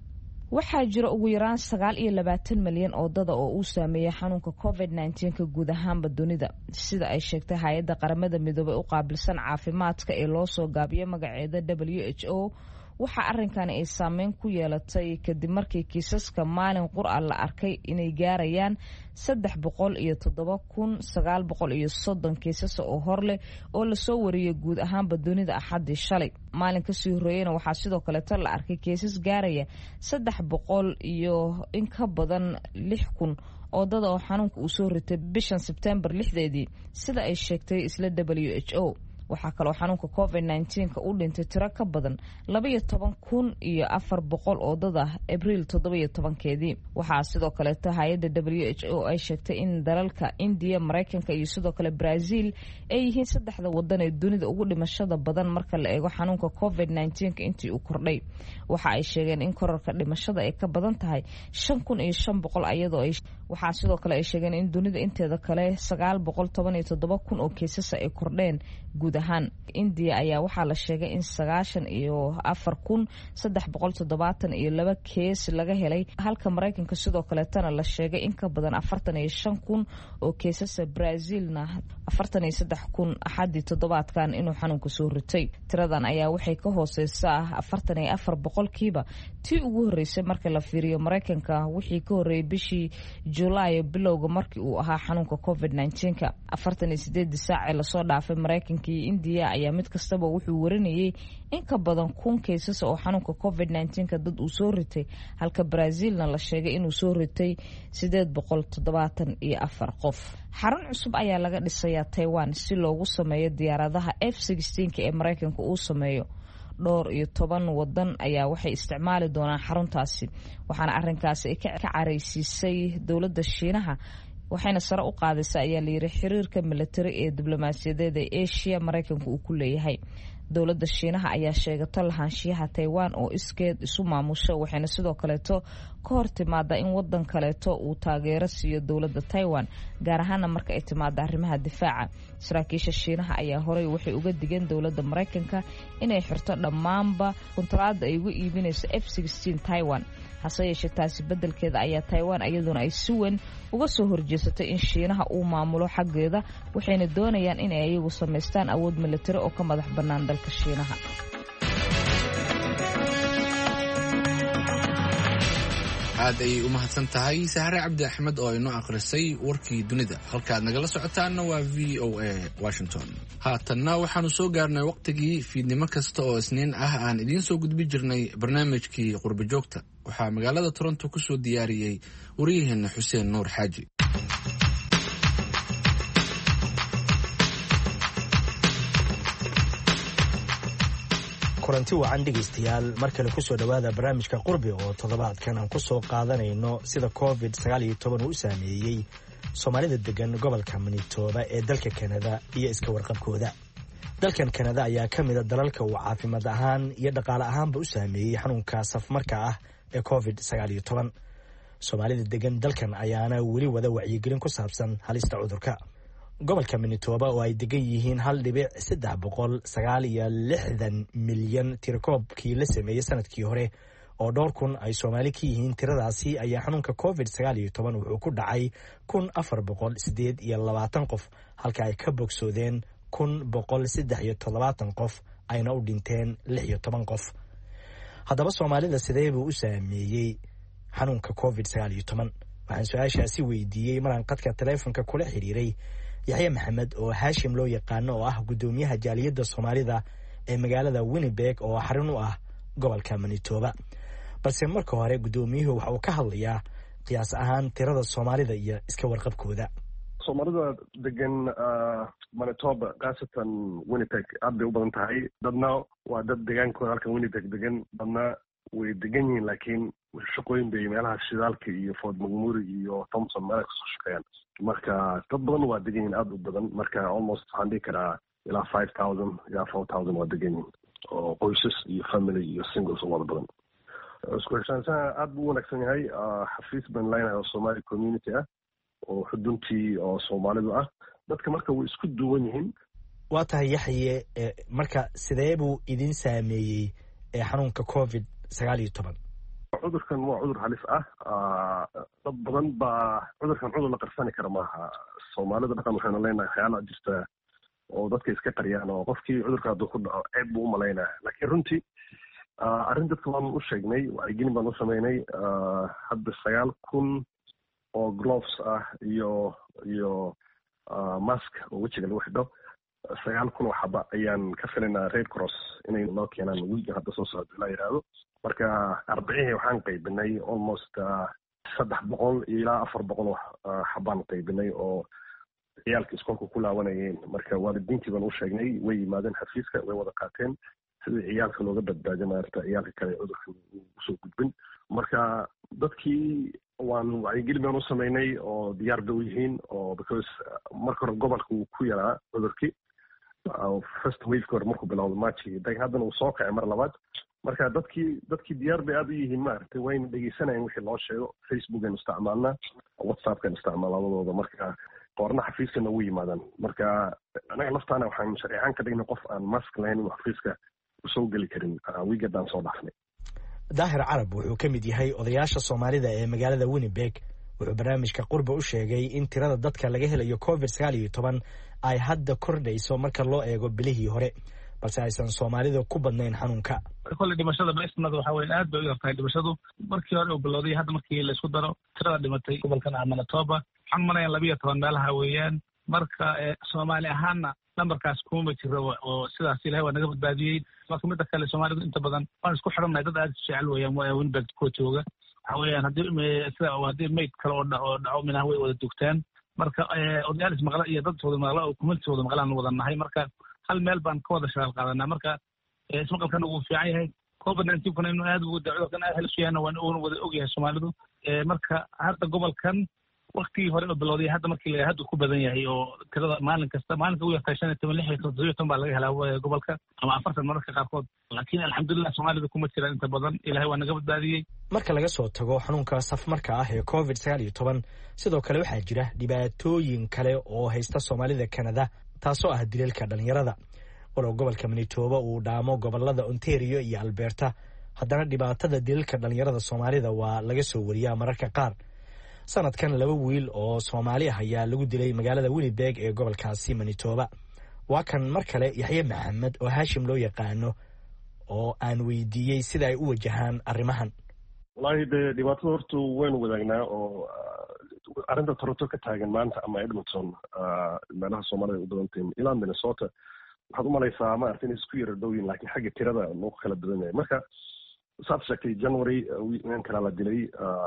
waxaa jira ugu yaraan sagaal iyo labaatan milyan oo dada oo uu saameeyay xanuunka covid nineteen ka guud ahaanba dunida, sida ay sheegtay hay-adda qaramada midoobay u qaabilsan caafimaadka ee loo soo gaabiyay magaceeda W H O. waxaa arrinkani ay saameyn ku yeelatay kadib markii kiisaska maalin qura la arkay inay gaarayaan saddex boqol iyo toddoba kun sagaal boqol iyo soddon kiisas oo hor leh oo lasoo wariyay guud ahaanba dunida axaddii shalay. maalin kasii horreeyeyna waxaa sidoo kaleeto la arkay kiisas gaaraya saddex boqol iyo in ka badan lix kun oo dada oo xanuunka uu soo ritay bishan Sebtembar lixdeedii, sida ay sheegtay isla W H O. waxaa kaloo xanuunka covid nineteen ka u dhintay tiro ka badan laba iyo toban kun iyo afar boqol oo dad ah abriil toddoba iyo tobankeedii. waxaa sidoo kaleeto hay-adda W H O ay sheegtay in dalalka Indiya, Maraykanka iyo sidoo kale Brazil ay yihiin saddexda wadan ee dunida ugu dhimashada badan marka la eego xanuunka covid nineteen ka intii uu kordhay. waxa ay sheegeen in kororka dhimashada ay ka badan tahay shan kun iyo shan boqol iyadoo ay waxaa sidoo kale ay sheegeen in dunida inteeda kale sagaal boqol toban iyo toddoba kun oo kiisasa ay kordheen guud ahaan. India ayaa waxaa la sheegay in sagaashan iyo afar kun saddex boqol toddobaatan iyo laba kees laga helay, halka Maraykanka sidoo kaleetana la sheegay in ka badan afartan iyo shan kun oo keesasa. Brazilna afartan iyo saddex kun axadii toddobaadkan inuu xanuunka soo ritay. tiradan ayaa waxay ka hooseysaa afartan iyo afar boqolkiiba tii ugu horreysay marka la fiiriyo Maraykanka wixii ka horreeyay bishii July bilowga markii uu ahaa xanuunka covid nineteen ka. afartan iyo sideed saac ee lasoo dhaafay Maraykanka iyo India ayaa mid kastaba wuxuu warinayay in ka badan kun keesas oo xanuunka covid nineteen ka dad uu soo ritay, halka Brazilna la sheegay inuu soo ritay sideed boqol toddobaatan iyo afar qof. xarun cusub ayaa laga dhisayaa Taiwan si loogu sameeyo diyaaradaha F sixteen ka ee Maraykanka uu sameeyo. dhowr iyo toban wadan ayaa waxay isticmaali doonaan xaruntaasi, waxaana arrinkaasi ay ka careysiisay dowladda Shiinaha, waxayna sare u qaadaysaa ayaa la yiri xiriirka militari ee diblomaasiyadeed ee Asia Maraykanka uu ku leeyahay. dowladda Shiinaha ayaa sheegatay lahaanshiyaha Taiwan oo iskeed isu maamusho, waxayna sidoo kaleeto ka hor timaada in wadan kaleeto uu taageero siiyo dowladda Taiwan, gaar ahaan marka ay timaado arrimaha difaaca. saraakiisha Shiinaha ayaa horey waxay uga digeen dowladda Maraykanka inay xirto dhammaanba kontraada ay ugu iibinayso F sixteen Taiwan. hase yeeshee taasi beddelkeeda ayaa Taiwan iyaduna ay si weyn uga soo horjeesatay in Shiinaha uu maamulo xaggeeda, waxayna doonayaan in ay iyagu samaystaan awood militari oo ka madax bannaan dalka Shiinaha. aad ayay u mahadsan tahay Sahre Cabdi Axmed oo inoo akhrisay warkii dunida. halkaad nagala socotaana waa V O A Washington. haatanna waxaanu soo gaarnay waqtigii fiidnimo kasta oo isniin ah aan idiin soo gudbi jirnay barnaamijkii qurbo joogta. waxaa magaalada Toronto ku soo diyaariyey wariyaheena Xuseen Nuur Xaaji. kulanti wacan dhegaystayaal, mar kale ku soo dhowaada barnaamijka qurbi oo toddobaadkan aan ku soo qaadanayno sida covid sagaal iyo toban uu u saameeyey soomaalida degan gobolka Manitoba ee dalka Kanada iyo iska warqabkooda. dalkan Kanada ayaa ka mid ah dalalka uu caafimaad ahaan iyo dhaqaale ahaanba u saameeyey xanuunka safmarka ah ee covid sagaal iyo toban. soomaalida degan dalkan ayaana weli wada wacyigelin ku saabsan halista cudurka. gobolka Manitoba oo ay degan yihiin hal dhibic saddex boqol sagaal iyo lixdan milyan tirakoobkii la sameeyey sanadkii hore oo dhowr kun ay Soomaali ka yihiin. tiradaasi ayaa xanuunka covid sagaal iyo toban wuxuu ku dhacay kun afar boqol sideed iyo labaatan qof, halka ay ka bogsoodeen kun boqol saddex iyo toddobaatan qof, ayna u dhinteen lix iyo toban qof. haddaba Soomaalida sidee buu u saameeyey xanuunka covid sagaal iyo toban? waxaan su-aashaasi weydiiyey maraan qadka taleefanka kula xiriiray Yaxya Maxamed oo Haashim loo yaqaano oo ah gudoomiyaha jaaliyadda Soomaalida ee magaalada Winnipeg oo xarun u ah gobolka Manitoba. balse marka hore gudoomiyuhu waxa uu ka hadlayaa qiyaas ahaan tirada soomaalida iyo iska warqabkooda. soomaalida degan manitoba khaasatan winnipeg aad bay u badan tahay. dadna waa dad degaankooda halkan winnipeg degan, dadna way degan yihiin laakiin shaqooyin bay meelaha shidaalka iyo fort mcmurray iyo thompson meelaha kasoo shaqeeyaan. marka dad badan waa degan yihiin aad u badan. marka almost waxaan dhihi karaa ilaa five thousand ilaa four thousand waa degan yihiin oo qoysas iyo family iyo singles oo wada badan. isku heshaanshaha aad buu u wanaagsan yahay. xafiis baan leenahay oo somali community ah oo xuduntii oo soomaalidu ah. dadka marka way isku duwan yihiin. waa tahay yaxye, marka sidee buu idin saameeyey xanuunka covid sagaal iyo toban? cudurkan waa cudur halis ah. dad badan baa cudurkan cudur la qarsani kara maaha. soomaalida dhaqan waxaynu leenahay waxyaala jirta oo dadka iska qariyaan oo qofkii cudurka hadduu ku dhaco ceeb buu u malaynaya. laakiin runtii arrin dadka waan u sheegnay, wacyigelin baan u sameynay. hadda sagaal kun oo gloves ah iyo iyo mask oo wejiga lagu xidho sagaal kun oo xaba ayaan ka filaynaa red cross inay noo keenaan wiigan hadda soo socdo ilaa yidhaahdo. marka arbacihii waxaan qaybinay almost saddex boqol ilaa afar boqol oo xabaan qaybinay oo ciyaalka iskoolka ku laawanayeen. marka waalidiintii baan u sheegnay, way yimaadeen xafiiska, way wada qaateen sidii ciyaalka looga badbaadiyo maarata ciyaalka kale cudurka usoo gudbin. marka dadkii waan wacyigelin baan u sameynay oo diyaar bay u yihiin oo because marka hore gobolka uu ku yaraa cudurkii first waveka hore markuu bilowdo marchii dag haddana uu soo kacay mar labaad. marka dadkii dadkii diyaar bay aad u yihiin maaragtay wayna dhegeysanayeen wixii loo sheego. facebook aynu isticmaalnaa, whatsapp aynu isticmaal labadooda. marka qoorna xafiiskana ugu yimaadaan. marka anaga laftaana waxaan sharciyan ka dhignay qof aan mask lahayn inuu xafiiska usoo geli karin wiigadaan soo dhaafnay. daahir carab wuxuu ka mid yahay odayaasha soomaalida ee magaalada winnipeg. wuxuu barnaamijka qurba u sheegay in tirada dadka laga helayo covid sagaal iyo toban ay hadda kordhayso marka loo eego bilihii hore, balse aysan soomaalida ku badnayn xanuunka. kolley dhimashada balisnada waxaa weeye aad bay u yartahay dhimashadu markii hore uu bilowday. hadda markii laysku daro tirada dhimatay gobolkan ah manitoba waxaan umalayaa labiiyo toban meelaha weeyaan. marka soomaali ahaanna nambarkaas kuma jiro oo sidaas ilahay waa naga badbaadiyey. marka midda kale soomaalidu inta badan waan isku xidhannahay, dad aad jecel weeyaan winnipeg kuwa jooga. waxa weeyaan haddii sida haddii mayd kale oo oo dhaco minaha way wada dugtaan. marka odayaal ismaqla iyo dad wada maqla oo community wada maqlaan wada nahay. marka hal meel baan ka wada shaqaal qaadanaa. marka ismaqalkana wuu fiican yahay. covid nineteen kuna inuu aad ugu daco cudurkan aad halis u yahayna waan uuna wada ogyahay soomaalidu. marka hadda gobolkan waktigii hore oo bilowday hadda markii la hadda ku badan yahay oo tirada maalin kasta maalinka ugu yartahay shan iyo toban lix iyo toban toddoba iyo toban baa laga helaa gobolka ama afartan mararka qaarkood. laakiin alxamdulilah soomaalida kuma jiraan inta badan, ilahay waa naga badbaadiyey. marka laga soo tago xanuunka safmarka ah ee covid sagaal iyo toban sidoo kale waxaa jira dhibaatooyin kale oo haysta soomaalida Canada, taasoo ah dilalka dhalinyarada. walow gobolka manitoba uu dhaamo gobolada ontario iyo alberta, haddana dhibaatada dilalka dhalinyarada soomaalida waa laga soo wariyaa mararka qaar. sanadkan laba wiil oo soomaali ah ayaa lagu dilay magaalada winnipeg ee gobolkaasi manitoba. waa kan mar kale yaxye maxamed oo haashim loo yaqaano oo aan weydiiyey sida ay u wajahaan arrimahan. wallaahi dee dhibaatada horta waynu wadaagnaa oo arrinta toronto ka taagan maanta ama edmonton meelaha soomaalida u badantahin ilaa minnesota waxaad u malaysaa maarata inay isku yara dhowyin laakiin xagga tirada loo kala badan yahay. marka saad sheegtay january wiilan kalaa la dilay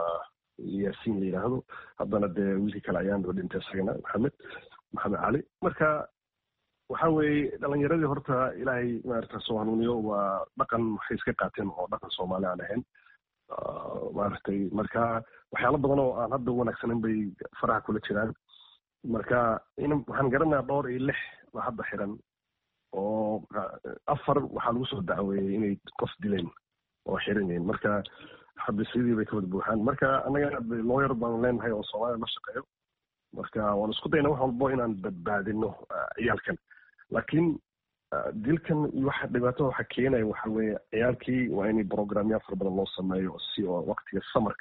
yaasiin la yidhaahdo. haddana dee wiilkii kale ayaan doo dhintay isagana maxamed maxamed cali. marka waxa weeye dhalinyaradii horta ilaahay maarata soo hanuuniyo waa dhaqan waxay iska qaateen oo dhaqan soomaali aan ahayn maaragtay. marka waxyaalo badan oo aan hadda wanaagsanin bay faraha kula jiraan. marka in waxaan garanayaa dhowr iyo lix baa hadda xiran oo afar waxaa lagu soo dacweeyey inay qof dileen oo xiran yihiin. marka xabiisyadii bay ka wada buuxaan. marka annagana lawyer baan leenahay oo soomaalida la shaqeeyo. marka waan isku dayna wax walbo inaan badbaadino ciyaalkan. laakiin dilkan waxa dhibaatada waxa keenaya waxa weeye ciyaalkii waa in programyaal fara badan loo sameeyo si oo waqtiga samarka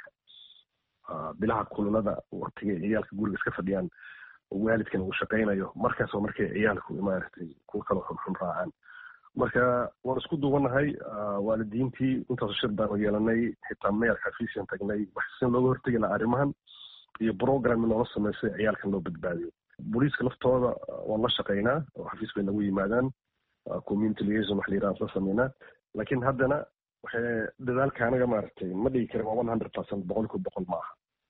bilaha kululada waqtiga ciyaalka guriga iska fadhiyaan waalidkan uu shaqaynayo markaas oo markay ciyaalku maaragtay kuwa kale xunxun raacaan. marka waan isku duwanahay waalidiintii intaas shir baan yeelanay, xitaa meerka xafiisyan tagnay wax sin looga hortegi lahaa arrimahan iyo program noola sameysay ciyaalkan loo badbaadiyo. booliiska laftooda waan la shaqaynaa oo xafiis bay nagu yimaadaan, community liaison wax la yidhaha la sameynaa. laakiin haddana waxay dadaalka anaga maaragtay ma dhigi karin waa one hundred percent boqolkiiba boqol ma aha.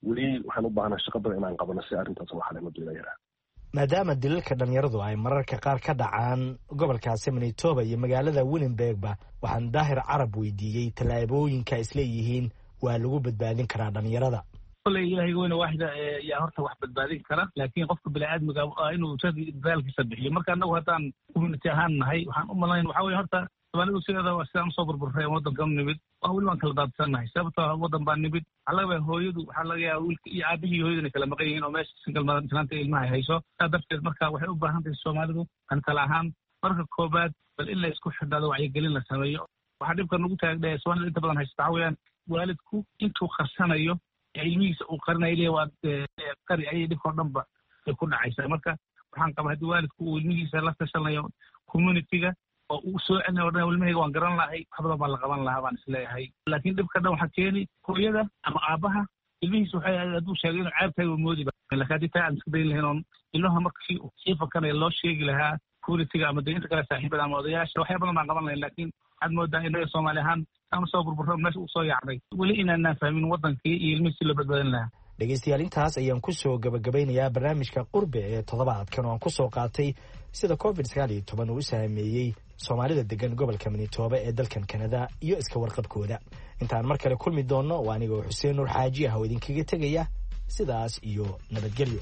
weli waxaan u baahnaa shaqo badan inaan qabano si arrintaas loo xalino duulayara maadaama dilalka dhalinyaradu ay mararka qaar ka dhacaan gobolkaasi manitoba iyo magaalada winnenbergba waxaan daahir carab weydiiyey tallaabooyinka isleeyihiin waa lagu badbaadin karaa dhalinyarada kole ilaahay weyne waaxida yaa horta wax badbaadin kara laakiin qofka bini'aadmiga inuu dadaalkiisa bixiyo marka annagu haddaan community ahaan nahay waxaan u malayn waxaa weye horta somaalidu sideeda sidaan usoo burburray waddankan nimid waa weli waan kala daadsannahay sababtoo waddan baa nimid waxaa laga yaaba hooyadu waxaa laga yaaba wiilka iyo aabihii hooyaduna kala maqan yihiin oo meesha single mother islaanta ilmaha ay hayso saa darteed marka waxay u baahan tahay soomaalidu an kala ahaan marka koobaad bal in la isku xidhnaado wacyigelin la sameeyo waxaa dhibka nagu taagdhe soomaalida inta badan haysta waxaa weeyaan waalidku intuu qarsanayo ilmihiisa uu qarinayo le waa qari ayay dhibkao dhanba ay ku dhacaysaa marka waxaan qabaa haddii waalidku uu ilmihiisa la tashanayo communityga oo uu soo celinayo o dhan ilmahayga waan garan lahay wax badan baa la qaban lahaa baan isleeyahay laakiin dhibka dhan waxaa keeni hooyada ama aabaha ilmihiisa waxay hadduu sheegay inuu ceebtahay waa moodiba laakiin haddii taa aan iska dayn lahayn oon ilmaha marka si sii fakanaya loo sheegi lahaa communityga ama de inta kale saaxiibada ama odayaasha waxyaa badan baan qaban lahayn laakiin waxaad moodaa innaga soomaali ahaan aan soo burburro meesha uu soo yaacday weli inaanaan fahmin waddankii iyo ilmihii si loo badbaadin lahaa dhegaystayaal intaas ayaan ku soo gabagabeynayaa barnaamijka qurbe ee toddobaadkan oo aan ku soo qaatay sida covid sagaal iyo toban uu u saameeyey soomaalida degan gobolka manitoba ee dalkan kanada iyo iska warqabkooda intaan mar kale kulmi doonno waa anigoo xuseen nuur xaaji ah oo idinkaga tegaya sidaas iyo nabadgelyo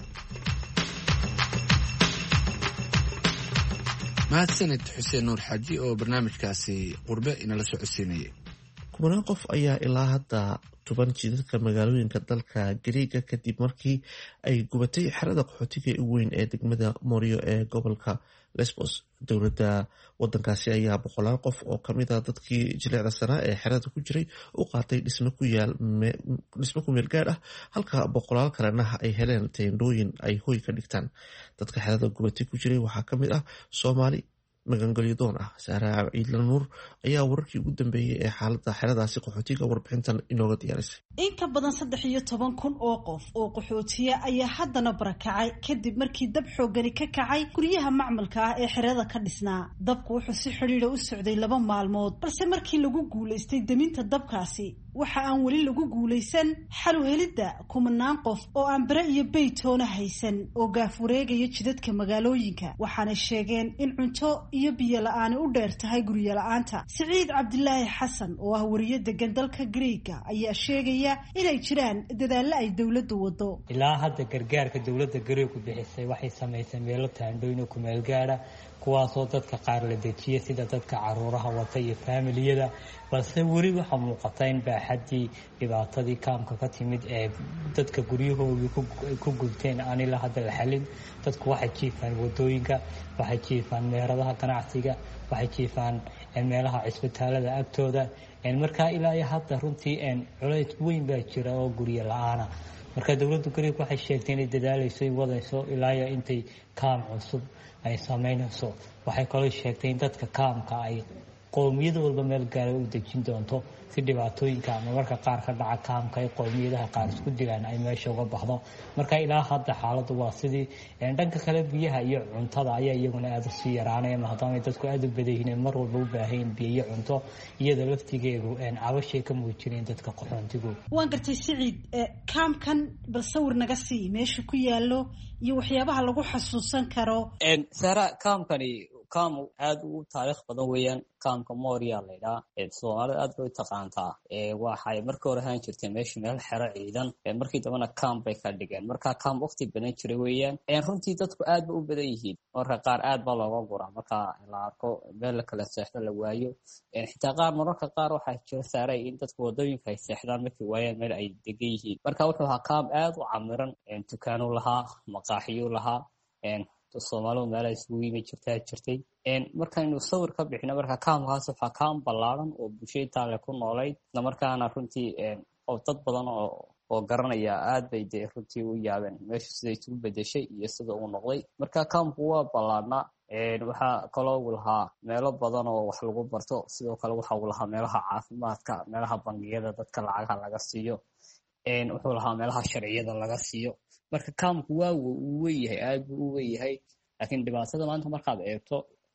mahadsanid xuseen nuur xaaji oo barnaamijkaasi qurbe inala soo codsiinayay kumanaan qof ayaa ilaa hadda tuban jidadka magaalooyinka dalka Gariiga kadib markii ay gubatay xerada qaxootiga ugu weyn ee degmada Morio ee gobolka Lesbos. Dowladda wadankaasi ayaa boqolaal qof oo kamid ah dadkii jilicda sanaa ee xerada ku jiray u qaatay dhismo ku yaal dhismo ku meel gaar ah halka boqolaal kalena ay heleen teendhooyin ay hoy ka dhigtaan. Dadka xerada gubatay ku jiray waxaa kamid ah Soomaali magangalyadoon ah. Saara Ciidla Nuur ayaa wararkii ugu dambeeyay ee xaaladda xeradaasi qaxootiga warbixintan inooga diyaarisay. In ka badan saddex iyo toban kun oo qof oo qaxootiya ayaa haddana barakacay kadib markii dab xoogani ka kacay guryaha macmalka ah ee xerada ka dhisnaa. Dabku wuxuu si xidhiidha u socday laba maalmood balse markii lagu guulaystay deminta dabkaasi waxa aan weli lagu guulaysan xal u helidda kumanaan qof oo aan bare iyo baytoona haysan oo gaaf wareegaya jidadka magaalooyinka waxaana sheegeen in cunto iyo biyo la'aani u dheer tahay guryo la'aanta. Siciid Cabdilaahi Xasan oo ah wariye degan dalka Greega ayaa sheegaya inay jiraan dadaallo ay dowladdu wado. Ilaa hadda gargaarka dowladda Greegu bixisay waxay samaysay meelo taandhooyin ku meel gaara kuwaasoo dadka qaar la dejiyay sida dadka caruuraha wata iyo faamiliyada balse weli waxaa muuqata in baaxadii dhibaatadii kaamka ka timid ee dadka guryahoodii ku gubteen aan ilaa hadda la xalin. Dadku waxay jiifaan wadooyinka, waxay jiifaan meheradaha ganacsiga, waxay jiifaan meelaha cisbitaalada agtooda. Markaa ilaa iyo hadda runtii culays weyn baa jira oo guryo la-aana. Marka dowladda Greek waxay sheegtay inay dadaalayso in wadayso ilaa iyo intay kaam cusub ay samaynayso. Waxay kaloo sheegtay in dadka kaamka ay qowmiyada walba meel gaar u dejin doonto si dhibaatooyinka ama marka qaar ka dhaca kaamka ay qowmiyadaha qaar isku dilaan ay meesha uga baxdo. Marka ilaa hadda xaaladdu waa sidii dhanka kale biyaha iyo cuntada ayaa iyaguna aad u sii yaraanaya maadaama dadku aad u badan yihiin mar walba u baahan yihiin biyo iyo cunto iyada laftigeedu cabashay ka muujineen dadka qaxoontigu. Waan gartay Siciid kaamkan bal sawir naga sii meesha ku yaalo iyo waxyaabaha lagu xasuusan karo. Sara kaamkani kaam aad u taariikh badan weeyaan kaamka Moria la yiraahdo ee Soomaalida aad bay taqaantaa ee waxay markii hore ahaan jirtay meesha meel xero ciidan ee markii dambana kaam bay ka dhigeen marka kaam waqti badan jiray weeyaan ee runtii dadku aad bay u badan yihiin marka qaar aad baa looga guraa marka la arko meel kala seexda la waayo ee xitaa qaar mararka qaar waxaa jira saaray in dadku wadooyinka ay seexdaan markii waayeen meel ay degan yihiin marka wuxuu ahaa kaam aad u camiran ee dukaano lahaa maqaaxiyo lahaa ee Soomaalidu meel ay isugu yimi jirtay jirtay een markaanu sawir ka bixino marka kaamkaas waxa kaam ballaaran oo bulshada la ku noolay markaana runtii een oo dad badan oo oo garanaya aad bay de runtii u yaabeen meesha siday u bedeshay iyo sida uu noqday marka kaamku waa ballaarna een waxa kaloo uu lahaa meelo badan oo wax lagu barto sidoo kale waxa uu lahaa meelaha caafimaadka meelaha bangiyada dadka lacagaha laga siiyo een wuxuu lahaa meelaha sharciyada laga siiyo marka kaamku waa uu weeyahay aad buu u weeyahay laakiin dhibaatada maanta markaad eegto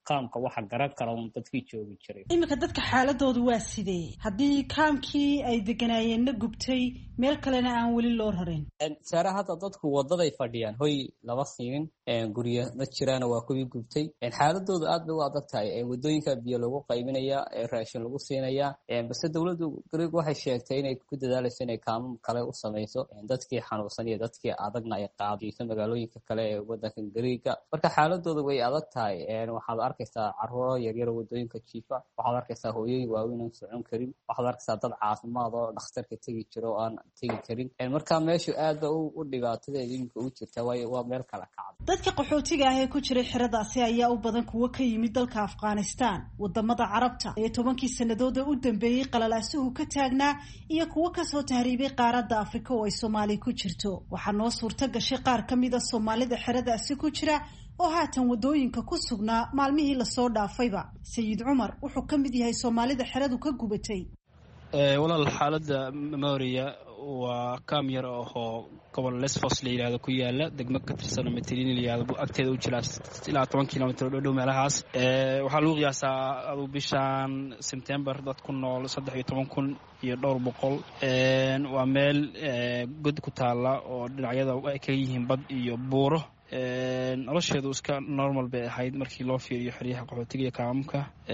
kaamka waxa garan kara un dadkii joogi jiray. iminka dadka xaaladoodu waa sidee haddii kaamkii ay deganaayeenna gubtay meel kalena aan weli loo rarin? saare hadda dadku wadaday fadhiyaan hoy lama siinin guryo ma jiraana waa kuwii gubtay xaaladoodu aad bay u adag tahay wadooyinka biyo lagu qaybinaya raashin lagu siinaya balse dowladdu Greek waxay sheegtay inay ku dadaalayso inay kaamam kale u samayso dadkii xanuunsan iyo dadkii adagna ay qaadayso magaalooyinka kale ee wadanka Greeka marka xaaladoodu way adag tahay waxaad arkaysaa carruur yar yar wadooyinka jiifa waxaad arkaysaa hooyooyin waaweyn oo socon karin waxaad arkaysaa dad caafimaad oo dhakhtarka tagi jiro aan tagi karin marka meeshu aad u dhibaatadeeda iminka u jirta waa meel kala kacday. dadka qaxootiga ah ee ku jiray xeradaasi ayaa u badan kuwa ka yimid dalka Afghanistan wadamada Carabta ee tobankii sanadood u dambeeyay qalalaasuhu ka taagnaa iyo kuwa ka soo tahriibay qaaradda Afrika oo ay Soomaali ku jirto waxaa noo suurta gashay qaar ka mid ah Soomaalida xeradaasi ku jira oo haatan wadooyinka ku sugnaa maalmihii la soo dhaafayba. Sayid Cumar wuxuu ka mid yahay Soomaalida xeradu ka gubatay. ee walaal xaaladda Moria waa kaam yar oo gobol Lesbos la yiraahdo ku yaala degmo ka tirsan Mediterranean la yiraahdo agteeda u jira ilaa toban kiiloomitir oo dhow meelahaas ee waxa lagu qiyaasaa adu bishan September dad ku nool saddex iyo toban kun iyo dhowr boqol ee waa meel god ku taala oo dhinacyada ay ka yihiin bad iyo buuro ee nolosheedu iska normal bay ahayd markii loo fiiriyo xiriyaha qaxootiga iyo kaamamka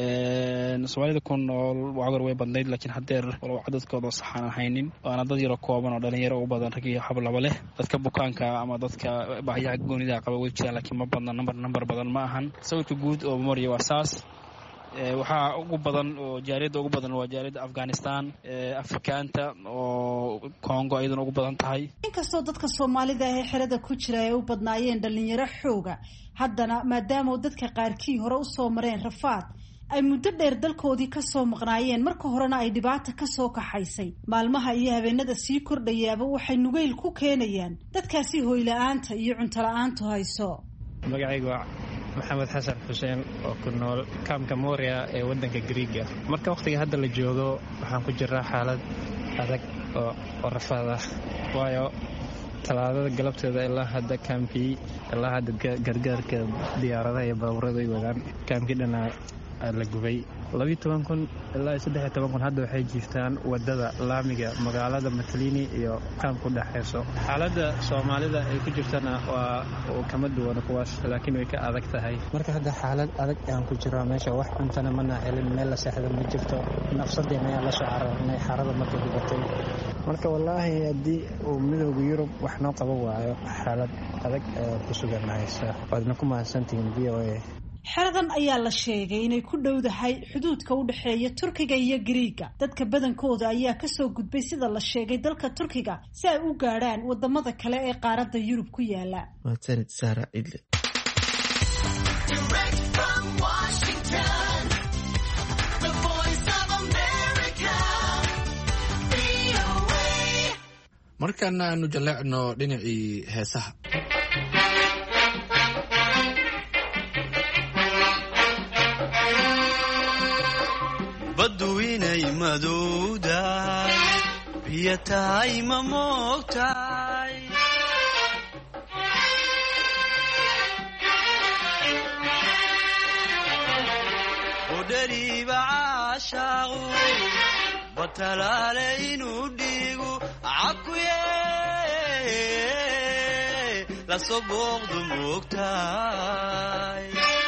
ee Soomaalida ku nool waagar way badnayd laakiin hadeer walaal cadadkooda saxan ahaynin waana dad yar kooban oo dhalinyaro u badan rag iyo hab laba leh dadka bukaanka ama dadka baahiyaha goonida qaba way jiraan laakiin ma badna number number badan ma ahan sawirka guud oo Moria waa saas waxa ugu badan oo jaariyada ugu badan waa jaariyada Afghanistan ee Afrikaanta oo Congo ayadana ugu badan tahay inkastoo dadka Soomaalida ah ee xerada ku jira ay u badnaayeen dhalinyaro xooga haddana maadaama dadka qaarkii hore u soo mareen rafaad ay muddo dheer dalkoodii ka soo maqnaayeen marka horena ay dhibaato ka soo kaxaysay maalmaha iyo habeenada sii kordhayaaba waxay nugayl ku keenayaan dadkaasi hooy la'aanta iyo cunto la'aantu hayso. magacaygu maxamed xasan xuseen oo ku nool kaamka Moria ee wadanka Greega marka waqtiga hadda la joogo waxaan ku jiraa xaalad adag oo rafaad ah waayo talaadada galabteeda ilaa hadda kaamkii ilaa hadda gargaarka diyaaradaha iyo baabuurada ay wadaan kaamkii dhana la gubay laba iyo toban kun ilaa saddex iyo toban kun hadda waxay jiiftaan wadada laamiga magaalada Matlini iyo kaamku dhaxayso xaaladda Soomaalida ay ku jirtana waa oo kama duwan kuwaas laakiin way ka adag tahay marka hadda xaalad adag aan ku jiraa meesha wax cuntana ma helin meel la seexdo ma jirto nafsadeena ayaa la soo cararnay xaalada markay gubatay marka wallaahi haddii uu midowga Yurub wax noo qabo waayo xaalad adag ku suganaysa waadna ku mahadsantihiin V O A. xeradan ayaa la sheegay inay ku dhowdahay xuduudka u dhaxeeya Turkiga iyo Greeka dadka badankooda ayaa ka soo gudbay sida la sheegay dalka Turkiga si ay u gaaraan wadamada kale ee qaaradda Yurub ku yaala. Maasanid Sara Idle. markaana aanu jaleecno dhinacii heesaha. baddu inay madowdahay biyo tahay ma moogtahay udhariiba caashaaqu batalaale inuu dhiigu cakuye lasoo booqdu moogtahay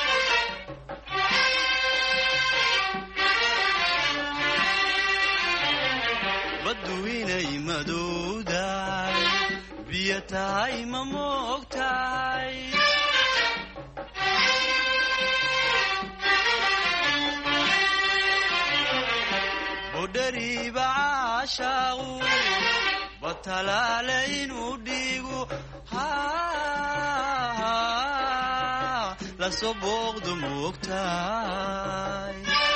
baddu inay madowdahay biyo tahay ma moogtahay budhariiba caashaaqu batalaale inuu dhiigu lasoo booqdu moogtahay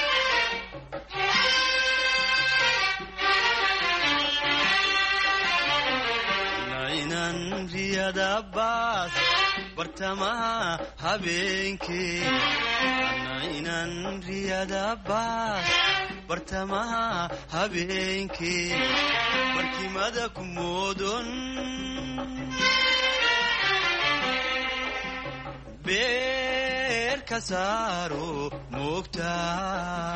riyadabaas bartamaha habeenkee inan riyadabaas bartamaha habeenkee barkimada ku moodon beerka ka saaro moogtaa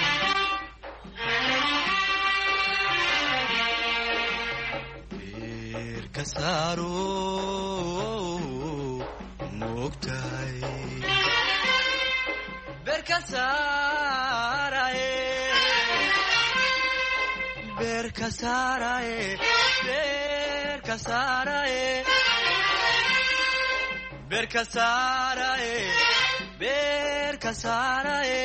beer ka saaro moogtahay beer ka saaraye beer ka saaraye beer ka saaraye beer ka saaraye beer ka saaraye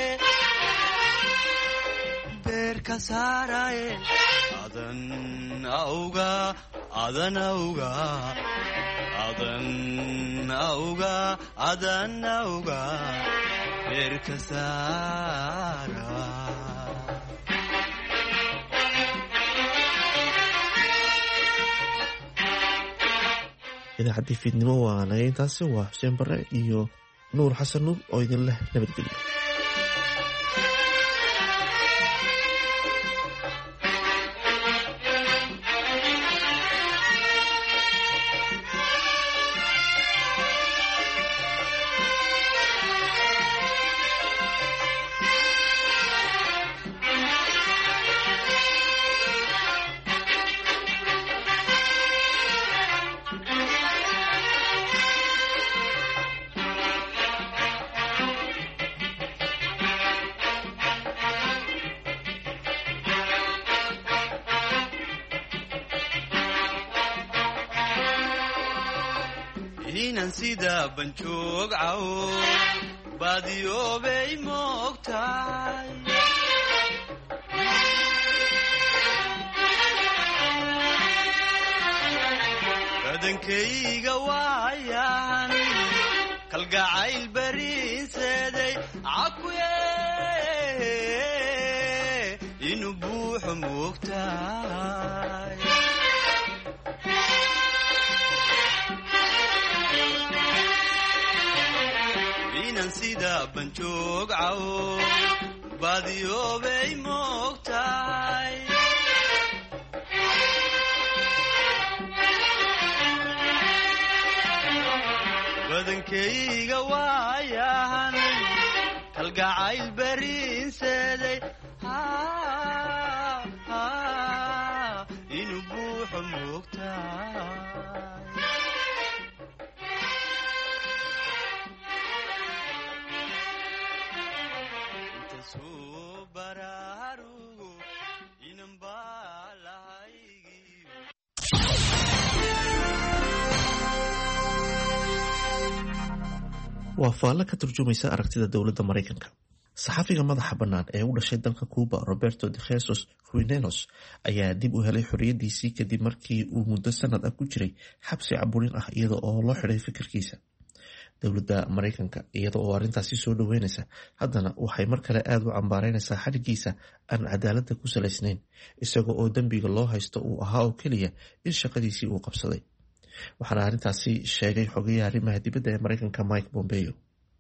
beer ka saaraye adan auga adan auga adan auga adan auga beer ka saara idaacaddii fiidnimo waa naga intaasi waa xuseen bare iyo nuur xasan nuur oo idin leh nabadgelyo inan sida banjoog caw baadiyoobay moogtahay badankayga waayan kalgacayl bariinseeday cakuye inuu buuxo moogtahay inan sida banjoog caw baadiyoobay moogtahay badankayga waayahan kalgacayl bariinseeday inuu buuxo moogtahay waa faallo ka turjumaysa aragtida dowladda maraykanka saxafiga madaxa bannaan ee u dhashay dalka cuba roberto de jesus ruinelos ayaa dib u helay xorriyaddiisii kadib markii uu muddo sanad ah ku jiray xabsi caburin ah iyada oo loo xidhay fikirkiisa dowladda maraykanka iyada oo arrintaasi soo dhoweynaysa haddana waxay mar kale aada u cambaareynaysaa xadhiggiisa aan cadaaladda ku salaysnayn isaga oo dembiga loo haysto uu ahaa oo keliya in shaqadiisii uu qabsaday waxaana arrintaasi sheegay xogayaha arrimaha dibadda ee maraykanka mike pompeo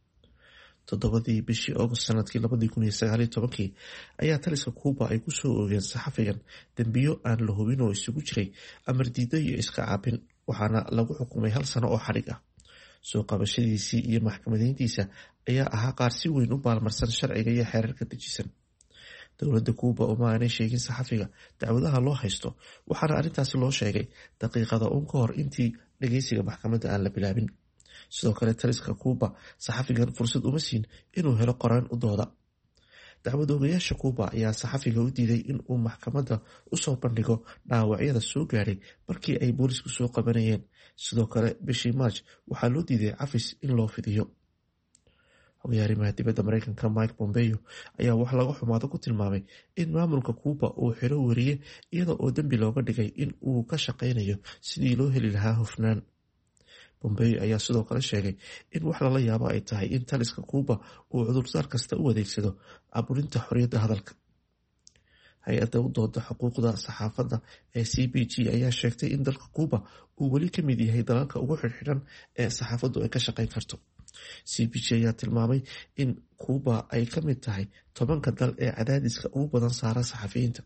toddobadii bishii august sanadkii labadii kun iyo sagaal iyo tobankii ayaa taliska cuba ay ku soo oogeen saxafigan dembiyo aan la hubin oo isugu jiray amar diido iyo iska caabin waxaana lagu xukumay hal sano oo xadhig ah soo qabashadiisii iyo maxkamadeyntiisa ayaa ahaa qaar si weyn u baalmarsan sharciga iyo xeerarka dejisan dowladda cuba uma aanay sheegin saxafiga dacwadaha loo haysto waxaana arrintaasi loo sheegay daqiiqada uun ka hor intii dhageysiga maxkamadda aan la bilaabin sidoo kale taliska cuba saxafigan fursad uma siin inuu helo qoraan u dooda dacwad oogayaasha cuba ayaa saxafiga u diiday in uu maxkamadda usoo bandhigo dhaawacyada soo gaadhay markii ay boolisku soo qabanayeen sidoo kale bishii march waxaa loo diiday cafis in loo fidiyo xogayaha arrimaha dibadda maraykanka mike pompeo ayaa wax laga xumaado ku tilmaamay in maamulka cuba uu xiro wariye iyada oo dembi looga dhigay in uu ka shaqaynayo sidii loo heli lahaa hufnaan pompeo ayaa sidoo kale sheegay in wax lala yaabo ay tahay in taliska cuba uu cudurdaar kasta u adeegsado caburinta xorriyadda hadalka hay-adda u dooda xuquuqda saxaafadda ee c b g ayaa sheegtay in dalka cuba uu weli ka mid yahay dalalka ugu xirxiran ee saxaafaddu ay ka shaqayn karto c b g ayaa tilmaamay in cuba ay ka mid tahay tobanka dal ee cadaadiska ugu badan saara saxafiyiinta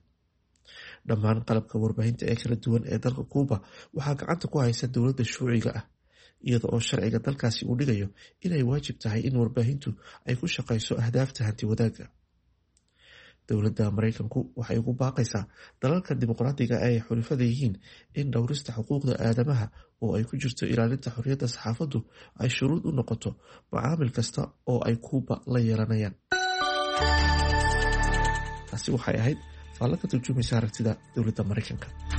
dhammaan qalabka warbaahinta ee kala duwan ee dalka cuba waxaa gacanta ku haysa dowladda shuuciga ah iyada oo sharciga dalkaasi uu dhigayo inay waajib tahay in warbaahintu ay ku shaqayso ahdaafta hanti wadaagga. dowladda Mareykanku waxay ugu baaqaysaa dalalka dimuqraadiga ay xulafada yihiin in dhowrista xuquuqda aadamaha oo ay ku jirto ilaalinta xorriyadda saxaafaddu ay shuruud u noqoto macaamil kasta oo ay Kuuba la yeelanayaan. taasi waxay ahayd faallo ka turjumaysa aragtida dowladda Mareykanka.